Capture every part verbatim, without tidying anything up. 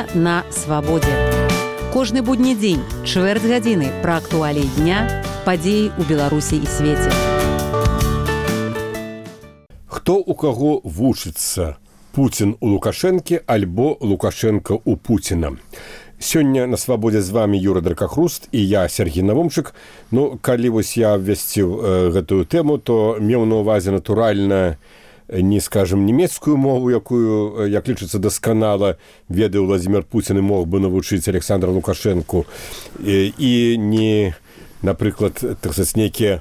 на свабодзе. Кожны будні дзень, чвэрць гадзіны пра актуаліі дня, падзеі ў Беларусі і свеце. Хто у каго вучыцца? Пуцін у Лукашэнкі альбо Лукашенко у Пуціна? Сёння на свабодзе з вами Юра Дракахруст і я, Сергій Навумчык. Ну, калі вось я абвясціў э, гэтую тэму, то меў на ўвазе натуральна не, скажем, нямецкую мову, якую, як лічыцца, дасканала ведае Владзімір Пуцін і мог бы навучыць Александра Лукашэнку, і, і не, напрыклад, так сказаць, нейкія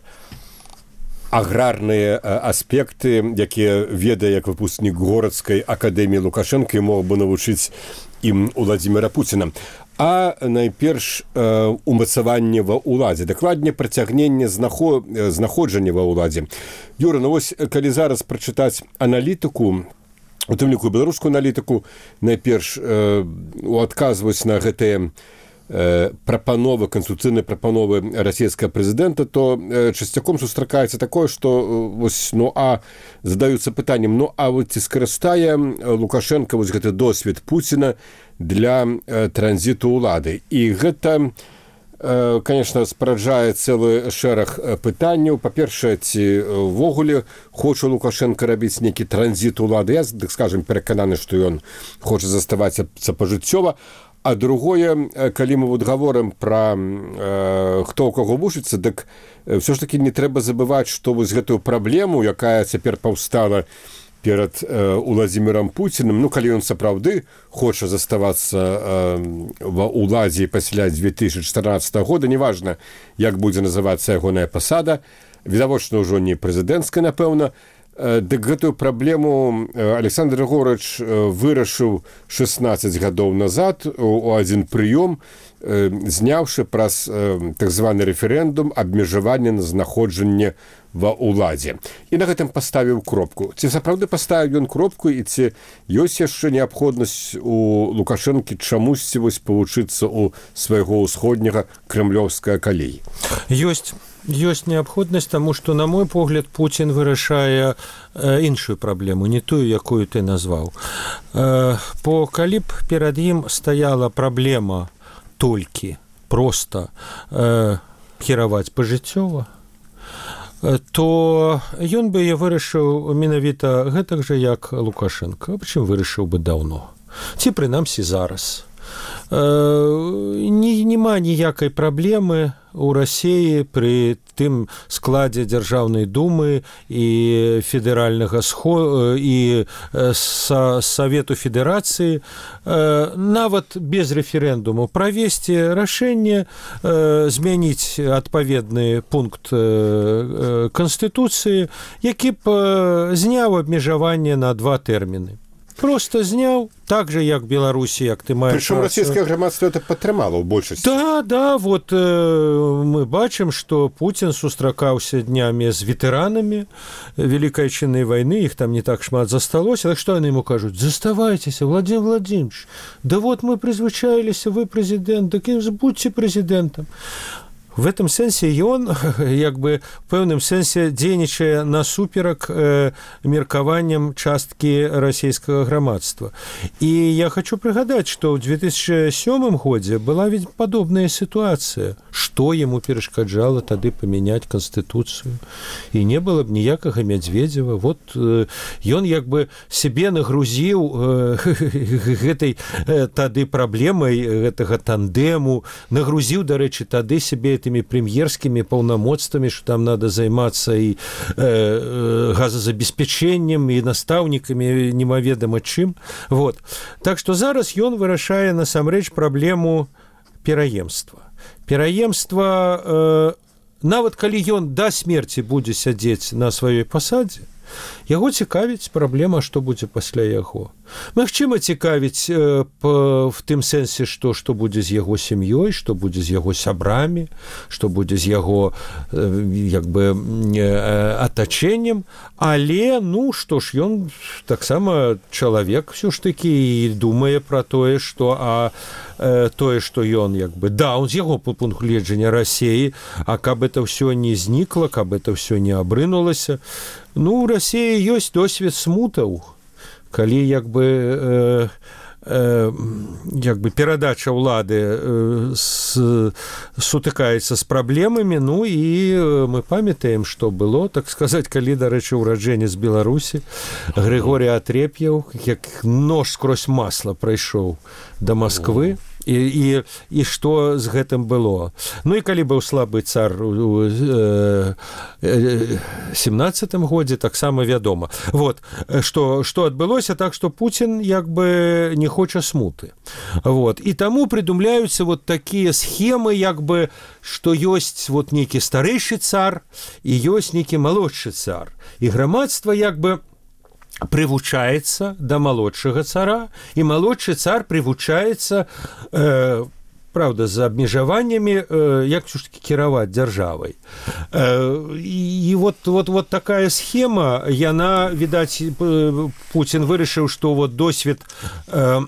аграрныя аспекты, якія ведае як выпускнік горадскай акадэміі Лукашэнка і мог бы навучыць ім Владзіміра Пуціна. А найперш э, умацаванне ва ўладзе, дакладней працягненне знахо... знаходжання ва ўладзе. Юра, ну вось, калі зараз прачытаць аналітыку, у тым ліку беларускую аналітыку, найперш э, адказваюць на гэтыя э, прапановы, канстытуцыйныя прапановы расійскага прэзідэнта, то э, часцяком сустракаецца такое, што э, вось, ну, а задаюцца пытаннем, ну, а вот ці скарыстае Лукашенко вось гэты досвед Пуціна для э, транзіту ўлады. І гэта, э, конечно, спараджае цэлы шэраг пытанняў. Па-першае, ці ўвогуле хоча Лукашенко рабіць нейкі транзіт улады. Я, так скажем, перакананы, што ён хоча заставацца пажыццёва. А другое, калі мы вот гаворым пра э, хто ў каго вучыцца, дык ўсё ж такі не трэба забываць, што вось гэтую праблему, якая цяпер паўстала перад э, Владзімірам Пуціным, ну, калі ён сапраўды хоча заставацца э, ва ўладзе пасля две тысячы чатырнаццатага года, неважна, як будзе называцца ягоная пасада, відавочна ўжо не прэзідэнцкая, напэўна, э, дык гэтую праблему Александр Григорович э, вырашыў шэснаццаць гадоў назад у, у адзін прыём, э, зняўшы праз э, так званы рэферэндум абмежаванне на знаходжанне ва ўладзе. І на гэтым паставіў кропку. Ці сапраўды паставіў ён кропку, і ці ёсць яшчэ неабходнасць у Лукашэнкі чамусьці вось павучыцца ў свайго ўсходняга крэмлёўскага калеі? Ёсць. Ёсць неабходнасць, таму што, на мой погляд, Пуцін вырашае э, іншую праблему, не тую, якую ты назваў. Э, бо калі б перад ім стаяла праблема толькі проста э, кіраваць пажыццёва, то ён бы я вырашыў менавіта гэтак жа, як Лукашенко, прычым вырашыў бы даўно. Ці прынамсі зараз. Э, не, нема ніякай праблемы у Расіі пры тым складзе Дзяржаўнай думы і федэральнага схо... і са... Савету Федэрацыі, нават без рэферэндуму правесці рашэнне змяніць адпаведны пункт Канстытуцыі, які б зняў абмежаванне на два тэрміны. Просто зняў, так же, як Беларусі, як ты маеш... Прычым расійскае грамадства это падтрымала ў большасці. Да, да, вот э, мы бачым, што Пуцін сустракаўся днямі з ветэранамі Великай Отчыннай вайны, іх там не так шмат засталося, так што яны яму кажуць: заставайцеся, Владимир Владимирович, да вот мы прызвычаіліся, вы прэзідэнт, так і будьце прэзідэнтам. В этом сэнсе ён, як бы, в пэўным сэнсе дзейнічае насуперак э, меркаванням часткі расійскага грамадства. І я хочу прыгадаць, што ў две тысячы сёмым годзе была ведь падобная сітуацыя. Што яму перашкаджала тады памяняць Канстытуцыю? І не было б ніякага Мядзведзева. Вот э, ён як бы себе нагрузіў э, гэтай э, тады праблемай гэтага тандэму, нагрузіў, дарэчы, тады себе этими премьерскими полномоцтвами, что там надо займаться и э, э, газозабеспячэннем, и настаўнікамі, немаведама чым. Вот. Так что зараз ён вырашае насамрэч праблему пераемства. Пераемства, э, нават калі ён да смерці будзе сядзець на сваёй пасадзе, яго цікавіць праблема, што будзе пасля яго. Магчыма, цікавіць э, па, в тым сэнсе, што, што будзе з яго сям'ёй, што будзе з яго сябрамі, што будзе з яго э, як бы э, атачэннем, але, ну, што ж, ён таксама чалавек ўсё ж такі і думае пра тое, што а э, тое, што ён як бы да, он з яго пункт гледжання Расіі, а каб это ўсё не знікла, каб это ўсё не абрынулася. Ну, у Расіі ёсць досвед смутаў, калі як бы э, э, як бы перадача ўлады э, с, сутыкаецца з праблемамі. Ну і мы памятаем, што было, так сказаць, калі, дарэчы, ураджэнец Беларусі Григорий Атреп'яў, як нож скрозь масла прайшоў да Масквы. І, і, і што з гэтым было. Ну і калі быў слабы цар у семнадцатым годзе, таксама вядома. Вот, што, што адбылося, так што Пуцін як бы не хоча смуты. Вот. І таму прыдумляюцца вот такія схемы, як бы, што ёсць вот нейкі старэйшы цар і ёсць нейкі малодшы цар. І грамадства як бы прывучаецца да малодшага цара, і малодшы цар прывучаецца, э, правда, з абмежаваннямі, э, як ж таки кіраваць дзяржавай. Э, і вот, вот, вот такая схема, яна, відаць, Пуцін вырашыў, што вот досвед э,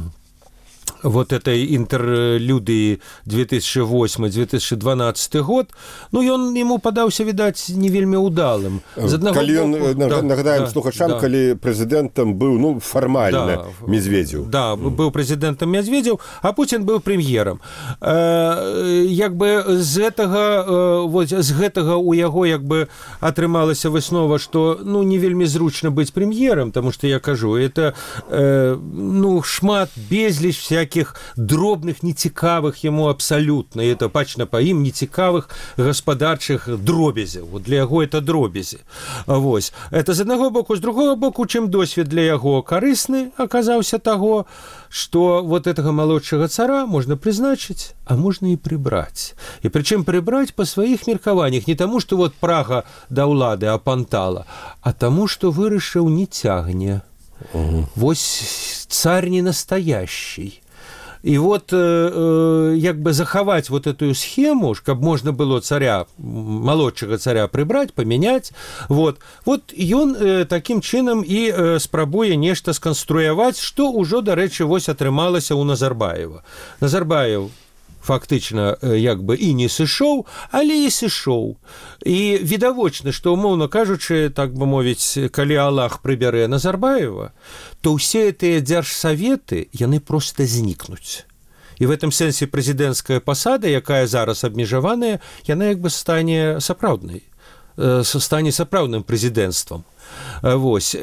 вот этой интерлюдии две тысячи восьмы — две тысячи дванадцатый год, ну, ён ему падаўся, відаць, не вельмі удалым. Калі ён, да, нагадаем да, слухачам, да. Калі прэзідэнтам быў, ну, фармальна, да, Медведзеў. Да, быў прэзідэнтам Медведзеў, а Пуцін быў прэм'ерам. Э, як бы з гэтага, э, вот, з гэтага у яго, як бы, атрымалася выснова, што, ну, не вельмі зручна быць прэм'ерам, таму што я кажу, это, э, ну, шмат, безліч всяких дробных, нецікавых яму абсалютна, это пачна па ім нецікавых гаспадарчых дробязяў. Вот для яго это дробязі. Вось. Это з аднаго боку. З другого боку, чым досвед для яго карысны аказаўся таго, што вот гэтага малодшага цара можна прызначыць, а можна і прыбраць. І прычым прыбраць па сваіх меркаваннях. Не таму, што вот прага да ўлады апантала, а таму, што вырашыў не цягне. Угу. Вось царь не настоящий. И вот э, э, як бы захаваць вот эту схему, каб можна было царя, малодшага царя прыбраць, памяняць, вот, вот ён э, такім чынам і э, спрабуе нешта сканструяваць, што ўжо, дарэчы, вось атрымалася ў Назарбаева. Назарбаев фактычна як бы і не сышоў, але і сышоў. І відавочна, што, умоўна кажучы, так бы мовіць, калі Аллах прыбярэ Назарбаева, то ўсе гэтыя дзяржсаветы, яны проста знікнуць. І в этом сэнсе прэзідэнцкая пасада, якая зараз абмежаваная, яна як бы стане сапраўднай, стане сапраўдным прэзідэнцтвам. Вось.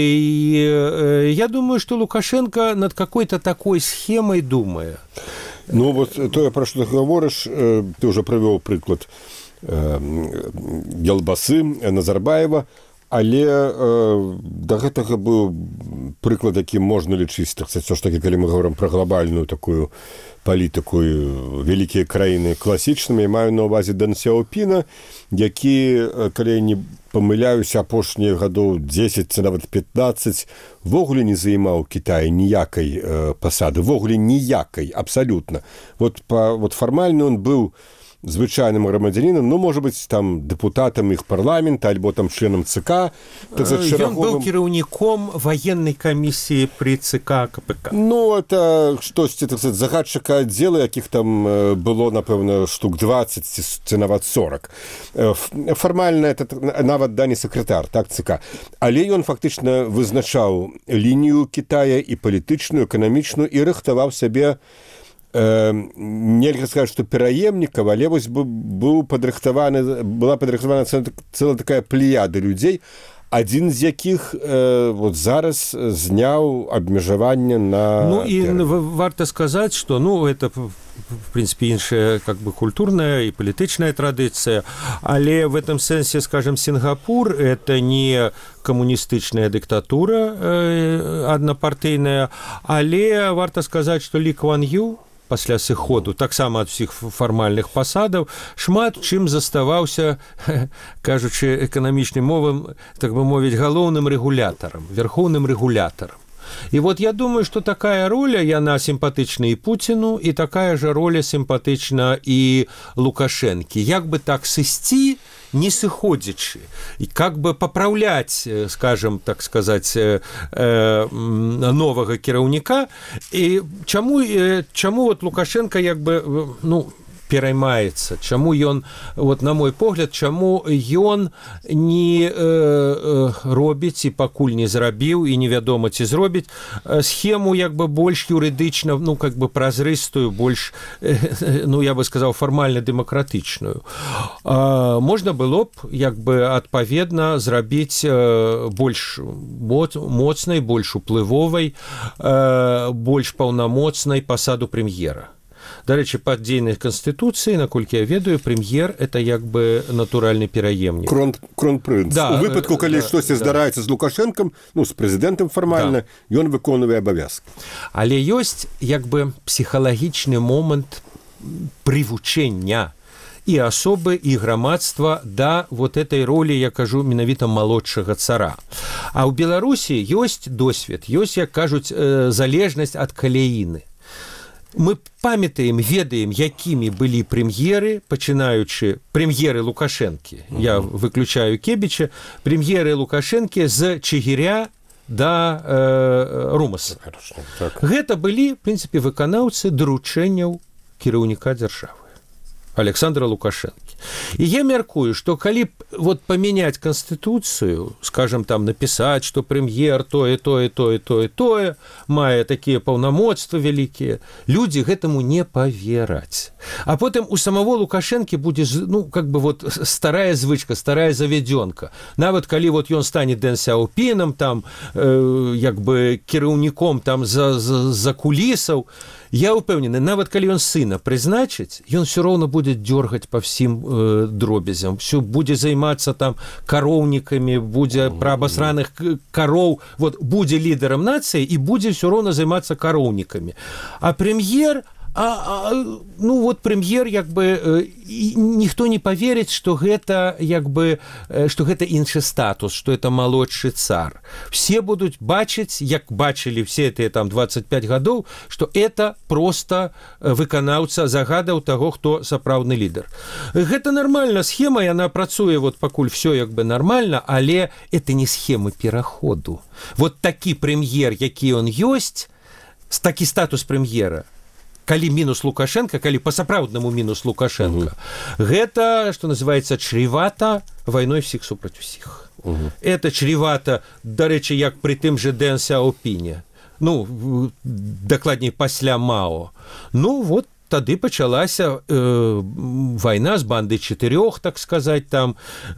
І я думаю, што Лукашенко над какой-то такой схемай думае. Ну, вот тое, пра што ты гаворыш, ты ўжо прывёў прыклад Елбасы, Назарбаева, але да гэтага быў прыклад, які можна лічыць, так сказаць, все ж таки, калі мы гаворым пра глобальную такую палітыку, вялікія краіны класічнымі, маю на ўвазе Дэн Сяопіна, які, калі я не памыляюся, апошнія гадоў дзесяць ці нават пятнаццаць ввогуле не займаў Кітай ніякай э, пасады, ввогуле ніякай, абсалютна. Вот, па, вот фармальна он быў звычайным грамадзянінам, ну, можа быць, там, дэпутатам іх парламента, альбо там членам ЦК. Так, за Ён шараговым... быў кіраўніком военной камісіі пры ЦК КПК. Ну, это штосьці, так сказать, загадчыка аддзела, якіх там было, напэўна, штук двадцать ці нават сорок. Фармальна это нават да не сакратар, так, ЦК. Але ён фактычна вызначаў лінію Кітая і палітычную, эканамічную, і рыхтаваў сябе, Э, нельга сказаць, што пераемнікаў, але вось быў падрыхтаваны, была падрыхтавана цэлая такая плеяда людзей, адзін з якіх э, вот зараз зняў абмежаванне на... Ну і варта сказаць, што, ну, это, в принципе, іншая как бы культурная і палітычная традыцыя, але в этом сэнсе, скажем, Сінгапур — это не камуністычная дыктатура э, аднапартыйная, але варта сказаць, што Лі Кван Ю пасля сыходу, таксама ад усіх фармальных пасадаў, шмат чым заставаўся, кажучы эканамічным мовам, так бы мовіць, галоўным рэгулятарам, верхоўным рэгулятарам. І вот я думаю, што такая роля, яна сімпатычна і Пуціну, і такая жа роля сімпатычна і Лукашэнкі. Як бы так сысці, не сыходзячы, і как бы папраўляць, скажем, так сказаць, э, э, новага кіраўніка. І чаму, э, чаму вот Лукашенко як бы, ну, пераймаецца, чаму ён, вот на мой погляд, чаму ён не э, э, робіць і пакуль не зрабіў і невядома ці зробіць схему як бы больш юрыдычна, ну как бы празрыстую, больш э, ну я бы сказаў фармальна дэмакратычную. А, можна было б як бы адпаведна зрабіць э, больш моцнай, больш уплывовай, э, больш паўнамоцнай пасаду прэм'ера. Дарэчы, па дзейнай канстытуцыі, наколькі я ведаю, прэм'ер – это як бы натуральны пераемнік. Крон, кронпрынц. Да, у выпадку, калі да, штосьці да. здараецца з Лукашэнкам, ну, з прэзідэнтам фармальна, да. Ён выконвае абавязкі. Але ёсць як бы псіхалагічны момант прывучэння і асобы, і грамадства да вот этой ролі, я кажу, менавіта малодшага цара. А ў Беларусі ёсць досвед, ёсць, як кажуць, залежнасць ад каляіны. Мы памятаем, ведаем, якімі былі прэм'еры, пачынаючы прэм'еры Лукашэнкі. Mm-hmm. Я выключаю Кебіча. Прэм'еры Лукашэнкі з Чигиря да э, Румаса. Так. Гэта былі, в прынцыпе, выканаўцы даручэнняў кіраўніка дзяржавы Александра Лукашэнкі. І я мяркую, што калі вот памяняць канстытуцыю, скажем, там напісаць, што прэм'ер тое, тое, тое, тое, тое, мае такія паўнамоцтвы вялікія, людзі гэтаму не павераць. А потым у самого Лукашэнкі будзе, ну, как бы вот старая звычка, старая завядёнка. Нават калі вот ён стане Дэн Сяопінам, там, э, як бы кіраўніком там за, за, за кулісаў, я ўпэўнены, нават калі ён сына прызначыць, ён все роўна будзе дёргаць па всім э, дробязям, все будзе займацца там кароўнікамі, будзе пра абасраных кароў, вот будзе лідарам нацыі і будзе все роўна займацца кароўнікамі. А прэм'ер, а, а, ну вот прэм'ер як бы э, ніхто не поверыць, што гэта як бы э, што гэта іншы статус, што это малодшы цар. Все будуць бачыць, як бачылі все гэтыя там двадцать пять гадоў, што это просто выканаўца загадаў таго, хто сапраўдны лідар. Гэта нармальна схема, яна працуе вот пакуль все як бы нармальна, але это не схема пераходу. Вот такі прэм'ер, які ён ёсць, такі статус прэм'ера, калі мінус Лукашенко, калі па-сапраўднаму мінус Лукашенко, угу. Гэта, што называецца, чревата вайной всіх супраць усіх. Угу. Это чревата, дарэчы, як пры тым же Дэн Сяопіне. Ну, дакладней, пасля Мао. Ну, вот тады пачалася э, вайна з банды чатырох, так сказаць, там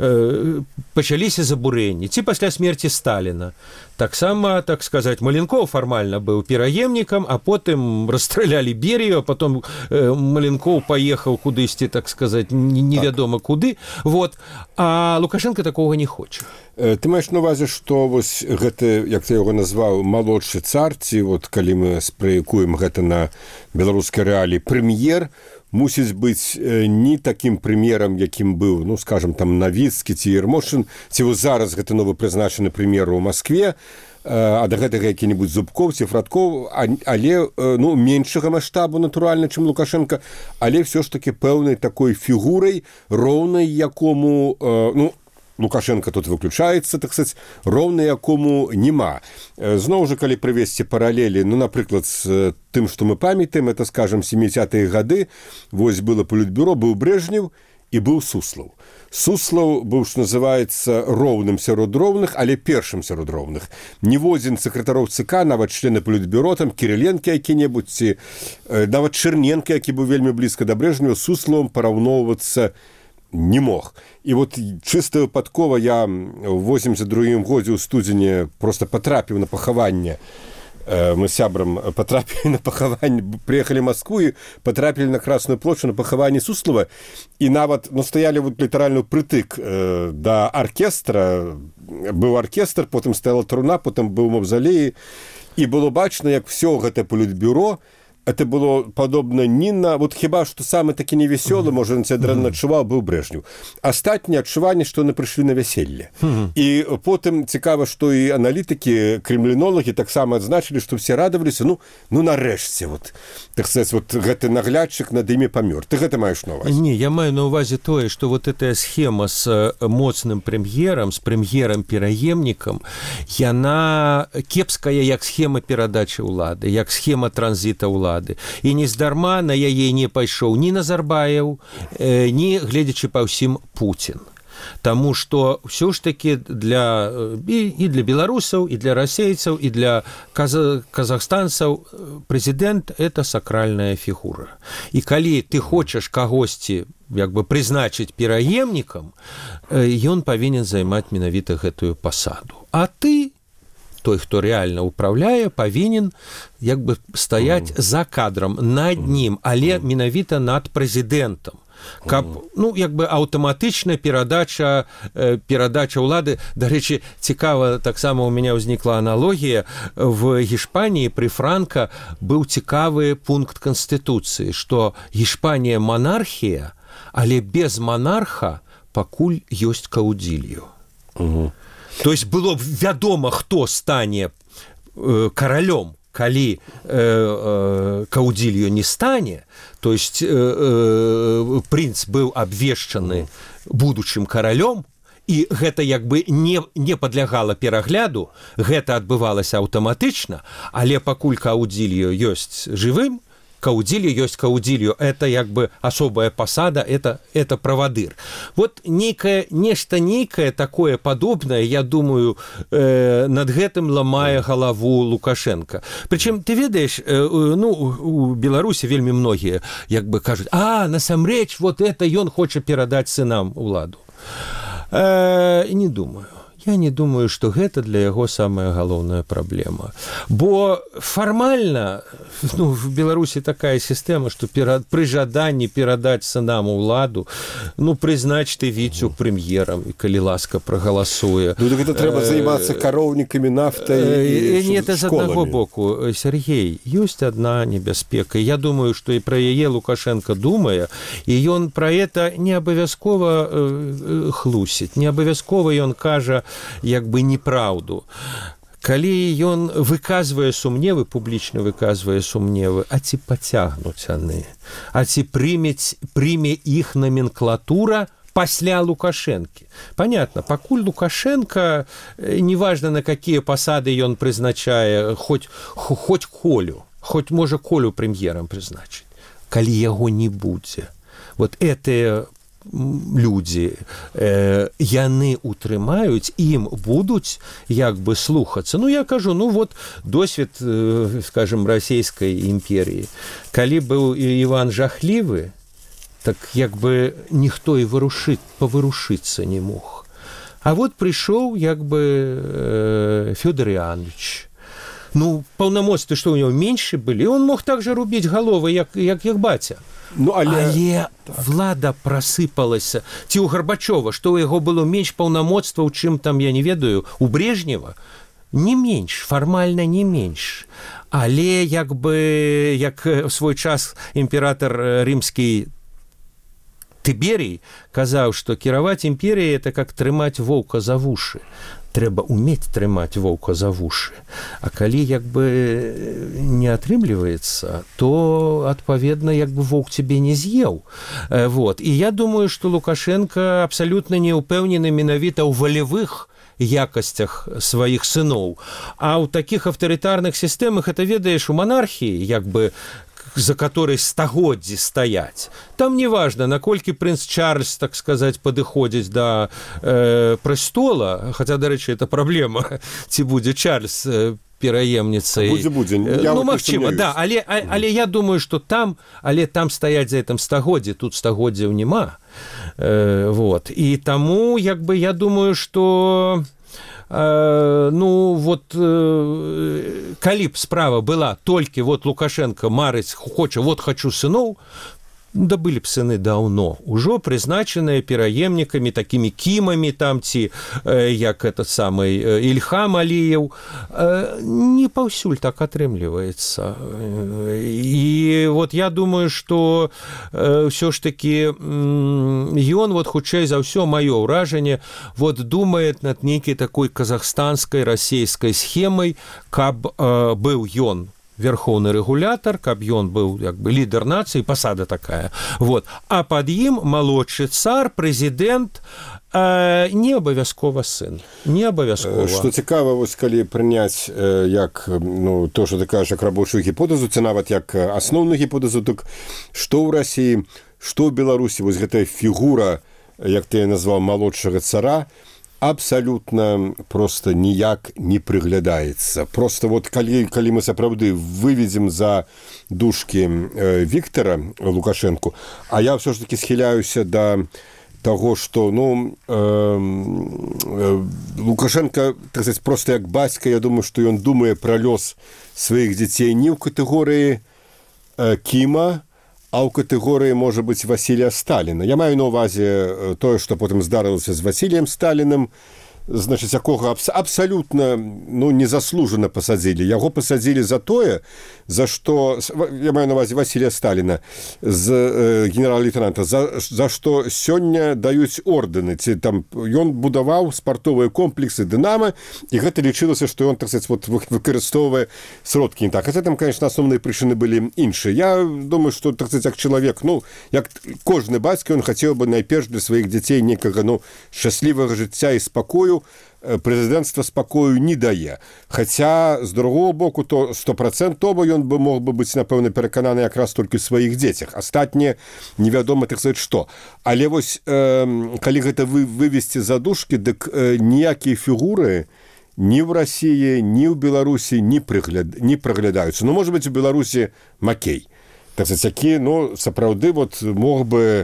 э, пачаліся забурэнні. Ці пасля смерці Сталіна. Таксама, так сказаць, Маленкоў фармальна быў пераемнікам, а потым расстралялі Берію, а потом э, Маленкоў паехаў кудысьці, так сказаць, невядома так. Куды. Вот. А Лукашенко такога не хоча. Ты маеш на увазе, што вось гэты, як ты яго назваў, малодшы цар, ці вот калі мы спраякуем гэта на беларускай рэаліі, прэм'ер мусіць быць не такім прэм'ерам, якім быў, ну, скажем, там Навіцкі ці Ермошын, ці вось зараз гэты новы прызначаны прэм'ер у Маскве, а да гэтага які-небудзь Зубкоў ці Фрадкоў, але, ну, меншага маштабу, натуральна, чым Лукашенко, але ўсё ж такі пэўнай такой фігурай, роўнай якому, ну, Лукашенко тут выключаецца, так сказать, роўна якому няма. Зноў жа, калі прывесці паралелі, ну, напрыклад, з тым, што мы памятаем, это, скажем, семидесятые гады, вось было палітбюро, быў Брежнев і быў Суслаў. Суслаў быў, што называецца, роўным сярод роўных, але першым сярод роўных. Ніводзін сакратароў ЦК, нават члены палітбюро, там Кіриленко які-небудзь, ці нават Чэрненка, які быў вельмі блізка да Брежнева, з Суславам параўноўвацца не мог. І вот чыста выпадкова я ў восемьдесят другім годзе ў студзені просто патрапіў на пахаванне. Мы з сябрам патрапілі на пахаванне, прыехалі в Москву і патрапілі на Красную плошчу на пахаванне Суслава. І нават, ну, стаялі вот літаральна прытык э, да аркестра. Быў аркестр, потым стаяла труна, потым быў маўзалей. І было бачна, як всё гэта палітбюро, это было падобна не на... Вот хіба што самы такі невесёлы, можа, ён цябе дрэнна адчуваў, быў Брежнев. Астатняе адчуванне, што яны прыйшлі на вяселле. І потым цікава, што і аналітыкі, крэмлінолагі таксама адзначылі, што все радаваліся, ну, ну нарэшце, вот, так сказаць, вот гэты наглядчык над імі памёр. Ты гэта маеш на увазе? Не, я маю на увазе тое, што вот эта схема з моцным прэм'ерам, з прэм'ерам-пераемнікам, яна кепская як схема перадачы ўлады, як схема транзіта ўлады. улады. І нездарма на яе не пайшоў ні Назарбаев, ні, гледзячы па ўсім, Путін. Таму што ўсё ж такі для, і, і для беларусаў, і для расейцаў, і для каза, казахстанцаў прэзідэнт – это сакральная фігура. І калі ты хочаш кагосьці як бы прызначыць пераемнікам, ён павінен займаць менавіта гэтую пасаду. А ты, той, хто рэальна ўпраўляе, павінен як бы стаяць за кадрам, над нім, але менавіта над прэзідэнтам. Каб, ну, як бы аўтаматычна перадача, э, перадача ўлады. Дарэчы, цікава, таксама у мяне ўзнікла аналогія. В Гішпаніі пры Франка быў цікавы пункт Канстытуцыі, што Гішпанія монархія, але без монарха пакуль ёсць каудзілью. Угу. То есть было б вядома, хто стане э, каралём, калі э, э, каудзілью не стане, то есть э, э, прынц быў абвешчаны будучым каралём, і гэта як бы не, не падлягала перагляду, гэта адбывалася аўтаматычна, але пакуль каудзілью ёсць жывым, каудзілью ёсць каудзілью, это як бы асобая пасада, это, это правадыр. Вот некое, нешта нейкае такое падобнае, я думаю, э, над гэтым ламае галаву Лукашенко. Прычым, ты ведаеш, э, ну, у Беларусі вельмі многія як бы кажуць, а, насамрэч, вот это ён хоча перадаць сынам уладу. Э, не думаю. Я не думаю, што гэта для яго самая галоўная праблема. Бо фармальна, ну, в Беларусі такая сістэма, што перад, пры жаданні перадаць сынам уладу, ну, прызнач ты Віцю прэм'ерам, і калі ласка прагаласуе. Ну, так гэта трэба займацца кароўнікамі, нафтай і не, это з аднаго боку. Сергей, ёсць адна небяспека. Я думаю, што і пра яе Лукашенко думае, і ён пра это не абавязкова хлусіць, не абавязкова ён кажа як бы неправду. Калі ён выказвае сумневы, публічна выказвае сумневы, а ці пацягнуць яны, а ці прымець, прыме іх номенклатура пасля Лукашэнкі. Понятно, пакуль Лукашенко, неважно на какие пасады ён прызначае, хоць, хоць Колю, хоць можа Колю прэм'ерам прызначыць, калі яго не будзе. Вот это людзі, э, яны утрымаюць, ім будуць як бы слухацца. Ну, я кажу, ну вот досвед, э, скажем, расійскай імперіі. Калі быў Іван жахлівы, так як бы ніхто і вырушыць, павырушыцца не мог. А вот прыйшоў як бы э, Фёдор Іанович. Ну, паўнамоцтвы, што ў него меншы былі, он мог так жа рубіць галовы, як, як, як баця. Ну, але але так. Влада прасыпалася. Ці ў Гарбачова, што ў яго было менш паўнамоцтваў, чым там, я не ведаю, у Брежнева, не менш, фармальна не менш. Але як бы, як в свой час імператор рымскі Тыберій казаў, што кіраваць імперіяй – это как трымаць воўка за вушы. Трэба уметь трымаць воўка за вушы. А калі як бы не атрымліваецца, то адпаведна як бы воўк цябе не з'еў. Вот. І я думаю, што Лукашенко абсалютна не ўпэўнены менавіта ў валявых якасцях сваіх сыноў. А ў такіх аўтарытарных сістэмах, это ведаеш, у монархіі як бы за которой стагоддзі стаяць. Там не важно, наколькі прынц Чарльз, так сказать, падыходзіць да э, престола, хотя, дарэчы, это праблема, ці будзе Чарльз э, пераемніцай. Будзе, будзе. Ну, магчыма, да, але, а, але я думаю, што там, але там стаяць за гэтым стагоддзі, тут стагоддзяў няма. Э, вот. І таму, як бы, я думаю, што Uh, ну, вот uh, калі б справа была толькі вот Лукашенко марыць, хоча, вот хочу сыноў, да былі б сыны даўно, ужо прызначаныя пераемнікамі, такімі кімамі там, ці э, як этот самый э, Ільхам Аліеў. Э, не паўсюль так атрымліваецца. І вот я думаю, што э, ўсё ж такі ён, вот хутчэй за ўсё, маё ўражанне, вот думае над нейкай такой казахстанскай, расійскай схемай, каб э, быў ён верховны рэгулятар, каб ён быў як бы лідар нацыі, пасада такая. Вот. А пад ім малодшы цар, прэзідэнт, не абавязкова сын, не абавязкова. Што цікава, вось калі прыняць як, ну, то, што ты кажаш, як рабочую гіпотэзу, ці нават як асноўную гіпотэзу, так што ў Расіі, што ў Беларусі, вось гэтая фігура, як ты назваў, малодшага цара, абсалютна проста ніяк не прыглядаецца. Проста вот калі, калі мы сапраўды выведзем за дужкі Віктара Лукашэнку, а я ўсё ж такі схіляюся да того, што, ну, э, э, Лукашенко, так сказать, просто як бацька, я думаю, што ён думае пра лёс сваіх дзяцей не ў катэгорыі э, Кіма, а ў катэгорыі, можа быць, Васілія Сталіна. Я маю на ўвазе тое, што потым здарылася з Васіліем Сталіным, значыць, якога абс абсалютна, ну, незаслужана пасадзілі. Яго пасадзілі за тое, за што, я маю на ўвазе Васілія Сталіна, з э, генерал-лейтенанта, за, за што сёння даюць ордэны. Ці там ён будаваў спартовыя комплексы «Дынама», і гэта лічылася, што ён, так сказать, вот, выкарыстоўвае сродкі не так. Хаця там, конечно, асноўныя прычыны былі іншыя. Я думаю, што, так сказать, як чалавек, ну, як кожны бацька, ён хацеў бы найперш для сваіх дзяцей некага, ну, шчаслівага жыцця і спакою, прэзідэнцтва спакою не дае. Хаця, з другого боку, то стопрацэнтова ён бы мог бы быць, напэўна, перакананы якраз толькі ў сваіх дзецях. Астатнія невядома, так сказаць, што. Але вось, э, калі гэта вы, вывесці за дужкі, дык э, ніякія фігуры ні ў Расіі, ні ў Беларусі не, прыгляд, не праглядаюцца. Ну, можа быць, у Беларусі Макей. Так сказаць, які, ну, сапраўды, вот, мог бы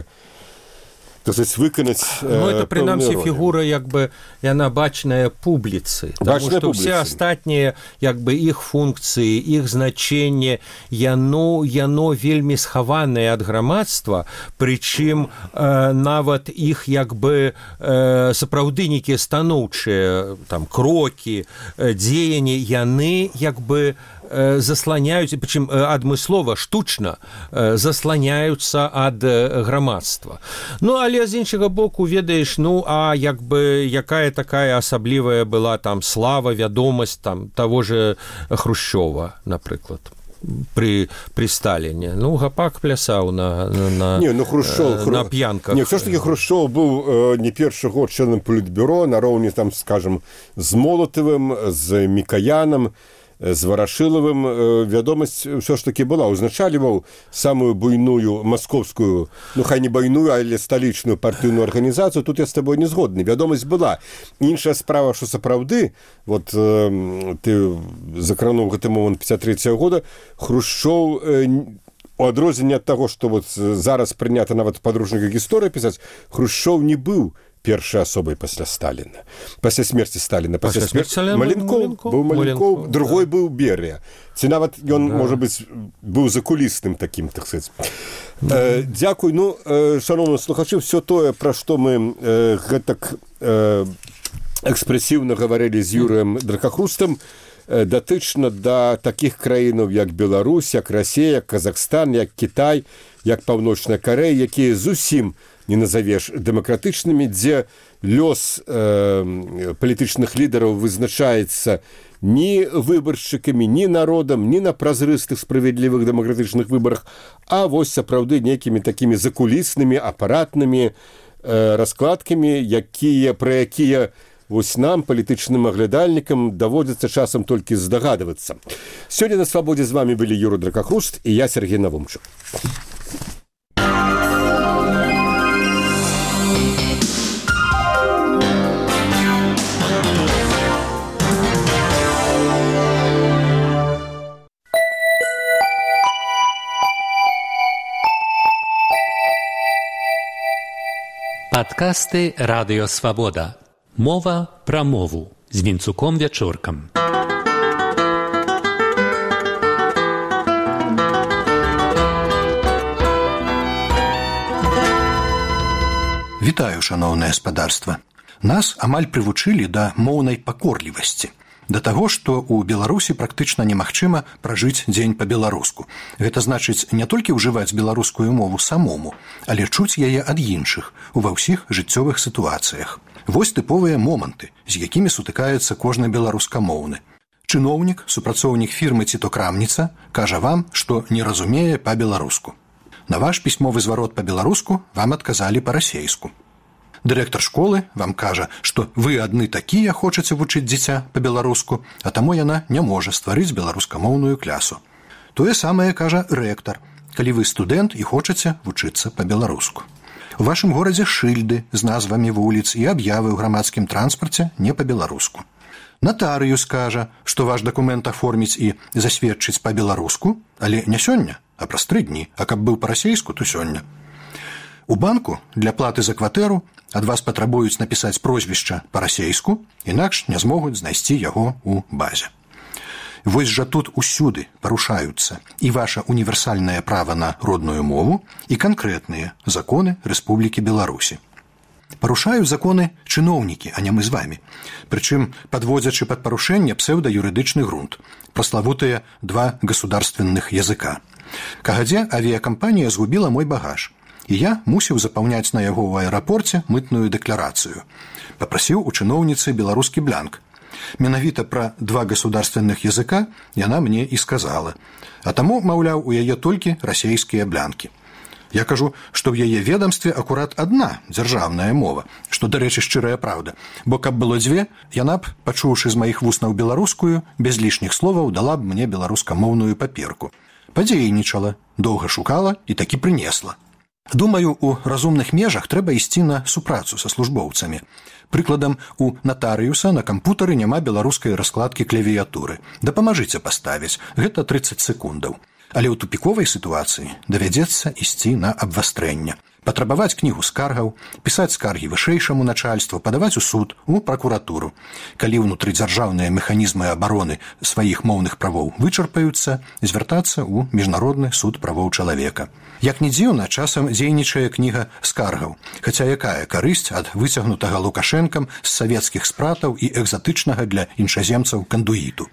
выканаць, ну, это прынамсі фігура, як бы яна бачная публіцы, таму што ўсе астатнія, як бы іх функцыі, іх значэнне, яно, яно вельмі схаванае ад грамадства, прычым э, нават іх, як бы, э, сапраўды нейкія станоўчыя там крокі, э, дзеянні, яны, як бы, засланяюць, прычым адмыслова, штучна засланяюцца ад грамадства. Ну, але з іншага боку, ведаеш, ну, а як бы якая такая асаблівая была там слава, вядомасць там таго же Хрушчова, напрыклад, при, при Сталіне. Ну, гапак плясаў на, на, не, ну, Хрушчов, на п'янках. Не, все ж таки Хрушчов быў не першы год членам Політбюро, нароўні там, скажем, з Молотавым, з Мікаянам, з Варашылавым. Вядомасць ўсё ж такі была. Узначальваў самую буйную маскоўскую, ну, хай не буйную, але сталічную партыйную арганізацыю. Тут я з табой не згодны. Вядомасць была. Іншая справа, што сапраўды, вот э, ты закрануў гэты момант пятьдесят третьего года, Хрушчов, э, у адрозненне ад таго, што вот зараз прынята нават падручніках гісторыі пісаць, Хрушчов не быў першай асобай пасля Сталіна. Пасля смерці Сталіна. Пасля, пасля смерці Маленкоў. Быў Маленкоў, другой быў Берыя. Ці нават ён, да, можа быць, быў закулісным такім, так сказаць. Да. Э, дзякуй. Ну, э, шановны слухачы, все тое, пра што мы э, гэтак э, экспрэсіўна гаварылі з Юрыем Дракахрустам, э, датычна да такіх краінаў, як Беларусь, як Расія, як Казахстан, як Кітай, як Паўночная Карэя, якія зусім не назовеш дэмакратычнымі, дзе лёс э, палітычных лідараў вызначаецца ні выбаршчыкамі, ні народам, ні на празрыстых справядлівых дэмакратычных выбарах, а вось сапраўды нейкімі такімі закуліснымі, апаратнымі э, раскладкамі, якія, пра якія вось нам, палітычным аглядальнікам, даводзіцца часам толькі здагадвацца. Сёння на свабодзе з вамі былі Юра Дракахруст і я, Сергей Навумчук. Падкасты Радыё Свабода. Мова пра мову з Вінцуком Вячоркам. Вітаю, шаноўнае спадарства. Нас амаль прывучылі да моўнай пакорлівасці. Да таго, што ў Беларусі практычна немагчыма пражыць дзень па-беларуску. Гэта значыць не толькі ўжываць беларускую мову самому, але чуць яе ад іншых ува ўсіх жыццёвых сітуацыях. Вось тыповыя моманты, з якімі сутыкаецца кожны беларускамоўны. Чыноўнік, супрацоўнік фірмы ці то крамніца кажа вам, што не разумее па-беларуску. На ваш пісьмовы зварот па-беларуску вам адказалі па-расейску. Дырэктар школы вам кажа, што вы адны такія хочаце вучыць дзіця па-беларуску, а таму яна не можа стварыць беларускамоўную клясу. Тое самае кажа рэктар, калі вы студэнт і хочаце вучыцца па-беларуску. У вашым горадзе шыльды з назвамі вуліц і аб'явы ў грамадскім транспарце не па-беларуску. Натарыюс кажа, што ваш дакумент аформіць і засведчыць па-беларуску, але не сёння, а праз тры дні, а каб быў па-расейску, то сёння. У банку для платы за кватэру ад вас патрабуюць напісаць прозвішча па-расейску, інакш не змогуць знайсці яго ў базе. Вось жа тут усюды парушаюцца і ваша універсальнае права на родную мову і канкрэтныя законы Рэспублікі Беларусі. Парушаюць законы чыноўнікі, а не мы з вамі. Прычым, падводзячы пад парушэнне псеўдаюрыдычны грунт, праславутыя два государственных языка. Кагадзе авіякампанія згубіла мой багаж, і я мусіў запаўняць на яго ў аэрапорце мытную дэкларацыю. Папрасіў у чыноўніцы беларускі бланк. Менавіта пра два государственных языка яна мне і сказала, а таму, маўляў, у яе толькі расейскія блянкі. Я кажу, што ў яе ведамстве акурат адна дзяржаўная мова, што, дарэчы, шчырая праўда, бо каб было дзве, яна б, пачуўшы з маіх вуснаў беларускую, без лішніх словаў дала б мне беларускамоўную паперку. Падзейнічала, доўга шукала і такі прынесла. Думаю, у разумных межах трэба ісці на супрацу са службоўцамі. Прыкладам, у натарыюса на кампутары няма беларускай раскладкі клавіятуры. Дапамажыце паставіць, гэта трыццаць секундаў. Але ў тупіковай сітуацыі давядзецца ісці на абвастрэнне. Патрабаваць кнігу скаргаў, пісаць скаргі вышэйшаму начальству, падаваць у суд, у пракуратуру. Калі ўнутрыдзяржаўныя механізмы абароны сваіх моўных правоў вычарпаюцца, звяртацца ў міжнародны суд правоў чалавека. Як не дзіўна, часам дзейнічае кніга скаргаў, хаця якая карысць ад выцягнутага Лукашэнкам з савецкіх спратаў і экзатычнага для іншаземцаў кандуіту.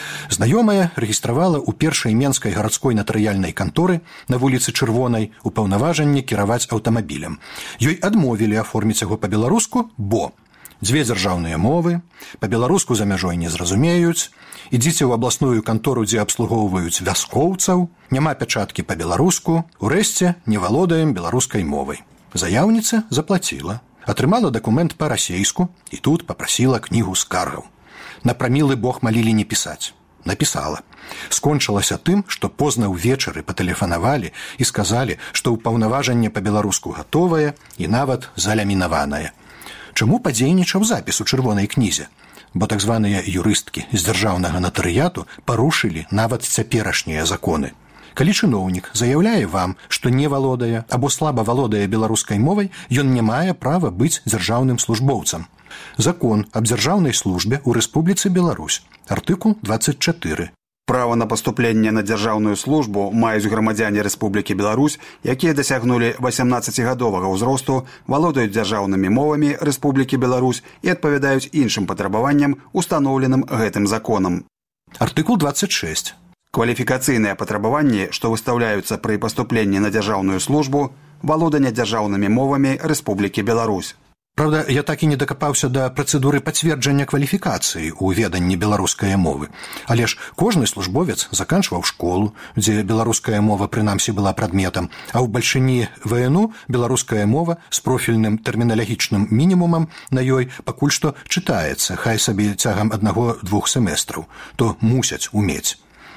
Знаёмая рэгістравала ў першай менскай гарадской натарыяльнай канторы на вуліцы Чырвонай упаўнаважанне кіраваць аўтамабілем. Ёй адмовілі аформіць яго па-беларуску, бо дзве дзяржаўныя мовы, па-беларуску за мяжой не зразумеюць, ідзіце ў абласную кантору, дзе абслугоўваюць вяскоўцаў, няма пячаткі па-беларуску, урэшце не валодаем беларускай мовай. Заяўніца заплаціла, атрымала дакумент па-расейску і тут папрасіла кнігу скаргаў. На прамілы бог малілі не пісаць. Напісала. Скончылася тым, што позна ўвечары патэлефанавалі і сказалі, што ўпаўнаважанне па-беларуску гатовае і нават залямінаванае. Чаму падзейнічаў запіс у чырвонай кнізе? Бо так званыя юрысткі з дзяржаўнага натарыяту парушылі нават цяперашнія законы. Калі чыноўнік заяўляе вам, што не валодае або слаба валодае беларускай мовай, ён не мае права быць дзяржаўным службоўцам. Закон аб дзяржаўнай службе ў Рэспубліцы Беларусь, артыкул двадцать четыре. Право на паступленне на дзяржаўную службу маюць грамадзяне Рэспублікі Беларусь, якія дасягнулі васямнаццацігадовага ўзросту, валодаюць дзяржаўнымі мовамі Рэспублікі Беларусь і адпавядаюць іншым патрабаванням, устаноўленым гэтым законам. Артыкул двадцать шесть. Кваліфікацыйныя патрабаванні, што выстаўляюцца пры паступленні на дзяржаўную службу, валоданне дзяржаўнымі мовамі Рэспублікі Беларусь. Праўда, я так і не дакапаўся да працэдуры пацверджання кваліфікацыі ў веданні беларускай мовы. Але ж кожны службовец заканчваў школу, дзе беларуская мова прынамсі была прадметам, а ў бальшыні ВНУ беларуская мова з профільным тэрміналагічным мінімумам на ёй пакуль што чытаецца, хай сабе цягам аднаго-двух семестраў, то мусяць умець.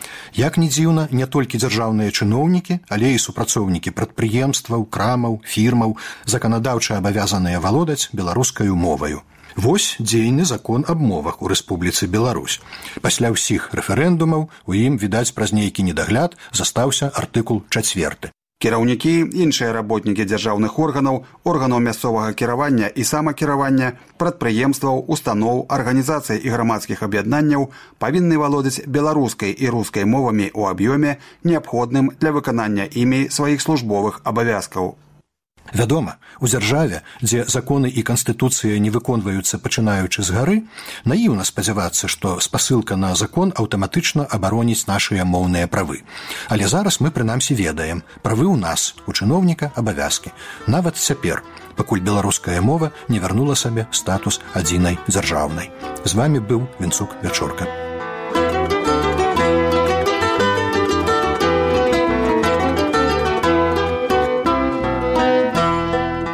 Як не дзіўна, не толькі дзяржаўныя чыноўнікі, але і супрацоўнікі прадпрыемстваў, крамаў, фірмаў, заканадаўча абавязаныя валодаць беларускаю моваю. Вось дзейны закон аб мовах у Рэспубліцы Беларусь. Пасля ўсіх рэферэндумаў у ім, відаць, праз нейкі недагляд застаўся артыкул чацверты. Кіраўнікі, іншыя работнікі дзяржаўных органаў, органаў мясцовага кіравання і самакіравання, прадпрыемстваў, устаноў, арганізацый і грамадскіх аб'яднанняў павінны валодаць беларускай і рускай мовамі ў аб'ёме, неабходным для выканання імі сваіх службовых абавязкаў. Вядома, у дзяржаве, дзе законы і канстытуцыя не выконваюцца пачынаючы з гары, наіўна спадзявацца, што спасылка на закон аўтаматычна абароніць нашыя моўныя правы. Але зараз мы прынамсі ведаем, правы ў нас, у чыноўніка абавязкі. Нават цяпер, пакуль беларуская мова не вярнула сабе статус адзінай дзяржаўнай. З вамі быў Вінцук Вячорка.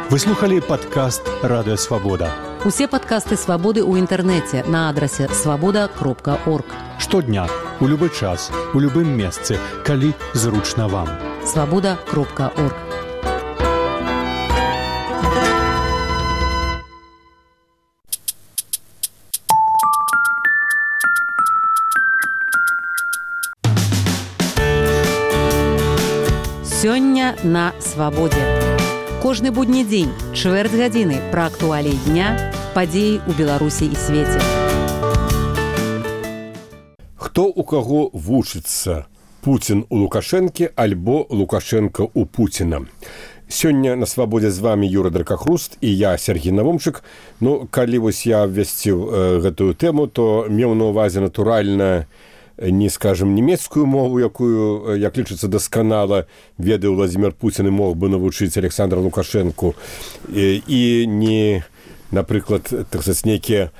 Вы слухали падкаст «Радыё Свабода». Усе падкасты «Свабоды» ў інтэрнэце на адрасе свабода кропка орг. Штодня, у любы час, у любым месцы, калі зручна вам. свабода кропка орг. Сёння на свабодзе. Кожны будні дзень, чвэрць гадзіны пра актуаліі дня, падзеі ў Беларусі і свеце. Хто у каго вучыцца? Пуцін у Лукашэнкі альбо Лукашенко у Пуціна? Сёння на свабодзе з вами Юра Дракахруст і я, Сергій Навомчык. Ну, калі вось я абвясціў э, гэтую тэму, то меў на ўвазе натуральна не, скажем, нямецкую мову, якую, як лічыцца, дасканала ведаў Владзімір Пуцін і мог бы навучыць Александра Лукашэнку, і, і не, напрыклад, так сказаць, нейкія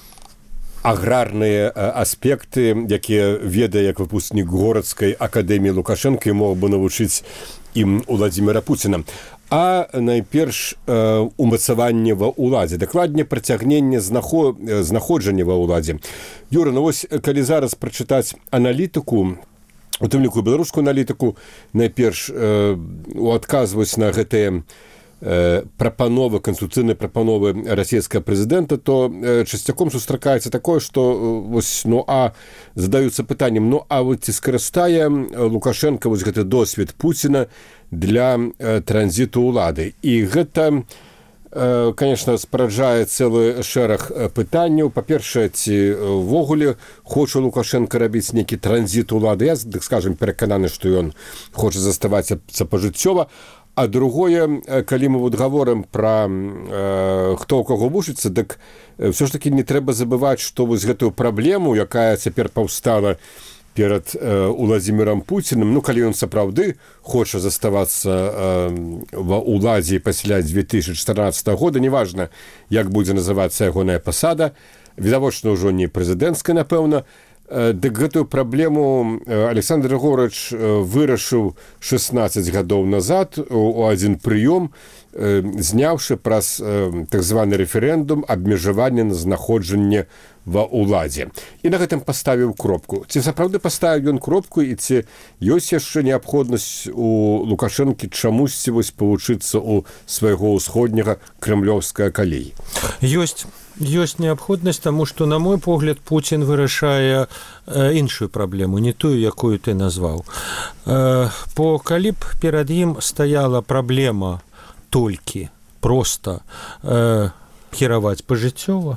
аграрныя аспекты, якія ведае як выпускнік горадскай акадэміі Лукашэнкі, мог бы навучыць ім Владзіміра Пуціна. А найперш э, умацаванне ва ўладзе, дакладней працягненне знахо... знаходжання ва ўладзе. Юра, ну вось, калі зараз прачытаць аналітыку, у тым ліку беларускую аналітыку, найперш э, адказваюць на гэтыя э, прапановы, канстытуцыйныя прапановы расійскага прэзідэнта, то э, часцяком сустракаецца такое, што э, вось, ну а задаюцца пытаннем, ну а вот ці скарыстае Лукашенко вось гэты досвед Пуціна для э, транзіту ўлады. І гэта, э, конечно, спараджае цэлы шэраг пытанняў. Па-першае, ці ўвогуле хоча Лукашенко рабіць нейкі транзіт улады. Я, так скажем, перакананы, што ён хоча заставацца пажыццёва. А другое, калі мы вот гаворым пра э, хто ў каго вучыцца, дык ўсё ж такі не трэба забываць, што вось гэтую праблему, якая цяпер паўстала перад э, Владзімірам Пуцінам, ну, калі ён сапраўды хоча заставацца э, ва ўладзе пасля две тысячи чатырнаццатага года, неважна, як будзе называцца ягоная пасада, відавочна ўжо не прэзідэнцкая, напэўна, э, дык гэтую праблему Александр Григорьевич вырашыў шэснаццаць гадоў назад у адзін прыём, э, зняўшы праз э, так званы рэферэндум абмежаванне на знаходжанне ва ўладзе. І на гэтым паставіў кропку. Ці сапраўды паставіў ён кропку, і ці ёсць яшчэ неабходнасць у Лукашэнкі чамусьці вось павучыцца ў свайго ўсходняга крэмлёўскага калеі? Ёсць. Ёсць неабходнасць, таму што, на мой погляд, Пуцін вырашае э, іншую праблему, не тую, якую ты назваў. Э, бо калі б перад ім стаяла праблема толькі проста э, кіраваць пажыццёва,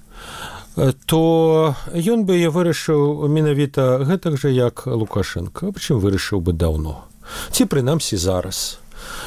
то ён бы я вырашыў менавіта гэтак жа, як Лукашенко. Прычым вырашыў бы даўно. Ці прынамсі зараз.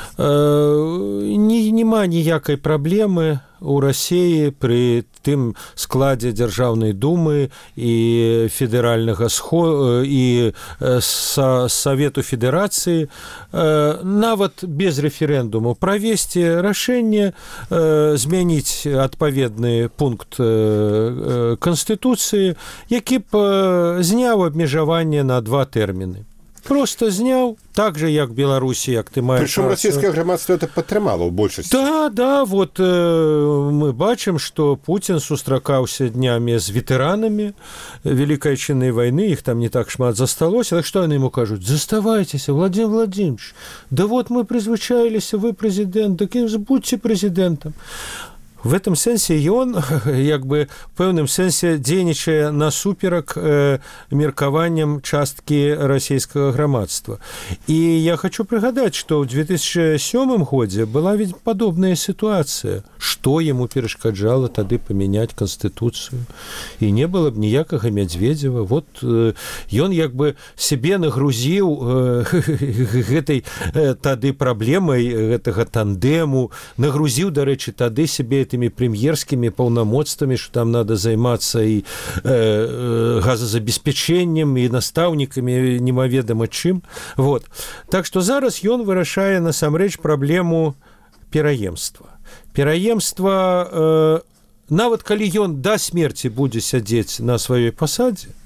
Не, нема ніякай праблемы у Расіі пры тым складзе Дзяржаўнай думы і федэральнага схо... і са... Савету Федэрацыі нават без рэферэндуму правесці рашэнне змяніць адпаведны пункт Канстытуцыі, які б зняў абмежаванне на два тэрміны. Просто зняў, так же, як Беларусі, як ты маеш. Прычым расійскае грамадства это падтрымала ў большасці. Да, да, вот э, мы бачым, што Пуцін сустракаўся днямі з ветэранамі Вялікай Атчыннай вайны, іх там не так шмат засталося. Так што яны яму кажуць: заставайцеся, Владимир Владимирович, да вот мы прызвычаіліся, вы прэзідэнт, так і будьце прэзідэнтам. В этом сэнсе ён, як бы, в пэўным сэнсе дзейнічае насуперак э, меркаванням часткі расійскага грамадства. І я хочу прыгадаць, што ў две тысячи сёмым годзе была ведь падобная сітуацыя. Што яму перашкаджала тады памяняць Канстытуцыю? І не было б ніякага Мядзведзева. Вот э, ён як бы себе нагрузіў э, гэтай э, тады праблемай гэтага тандэму, нагрузіў, дарэчы, тады себе этими премьерскими полномоцтвами, что там надо займаться и э, э, газозабеспячэннем, и настаўнікамі немаведама чым. Вот. Так что зараз ён вырашае насамрэч праблему пераемства. Пераемства, э, нават калі ён да смерти будзе сядзець на сваёй пасадзе,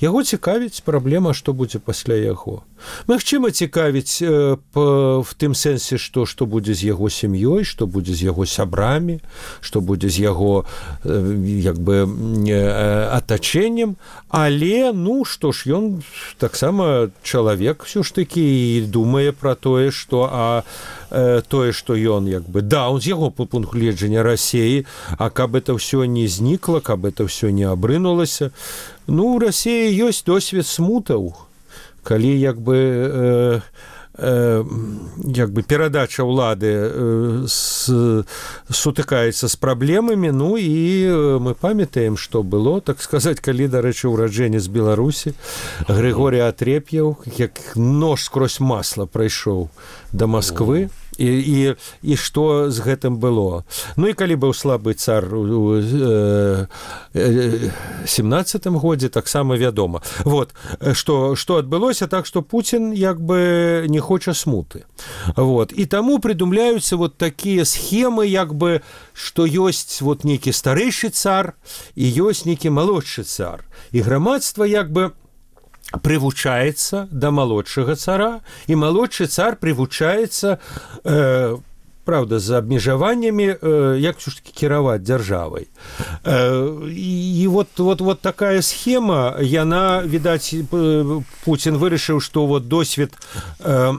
яго цікавіць праблема, што будзе пасля яго. Магчыма, цікавіць э, па, в тым сэнсе, што што будзе з яго сям'ёй, што будзе з яго сябрамі, што будзе з яго э, як бы э, атачэннем, але ну што ж, ён таксама чалавек ўсё ж такі і думае пра тое, што а э, тое, што ён як бы даў з яго по пункту гледжання Расіі, а каб это ўсё не знікла, каб это ўсё не абрынулася. Ну, у Расіі ёсць досвед смутаў, калі як бы э, э, як бы перадача ўлады э, с, сутыкаецца з праблемамі. Ну і мы памятаем, што было, так сказаць, калі, дарэчы, ураджэнец Беларусі Григорий Атреп'яў, як нож скрозь масла прайшоў да Масквы. І, і, і што з гэтым было. Ну і калі быў слабы цар у э, э, семнаццатым годзе, таксама вядома. Вот, што, што адбылося, так што Пуцін як бы не хоча смуты. Вот. І таму прыдумляюцца вот такія схемы, як бы, што ёсць вот нейкі старэйшы цар і ёсць нейкі малодшы цар. І грамадства як бы прывучаецца да малодшага цара, і малодшы цар прывучаецца, э, правда, з абмежаваннямі, э, як ўсё ж такі кіраваць дзяржавай. Э, і вот, вот, вот такая схема, яна, відаць, Пуцін вырашыў, што вот досвед э,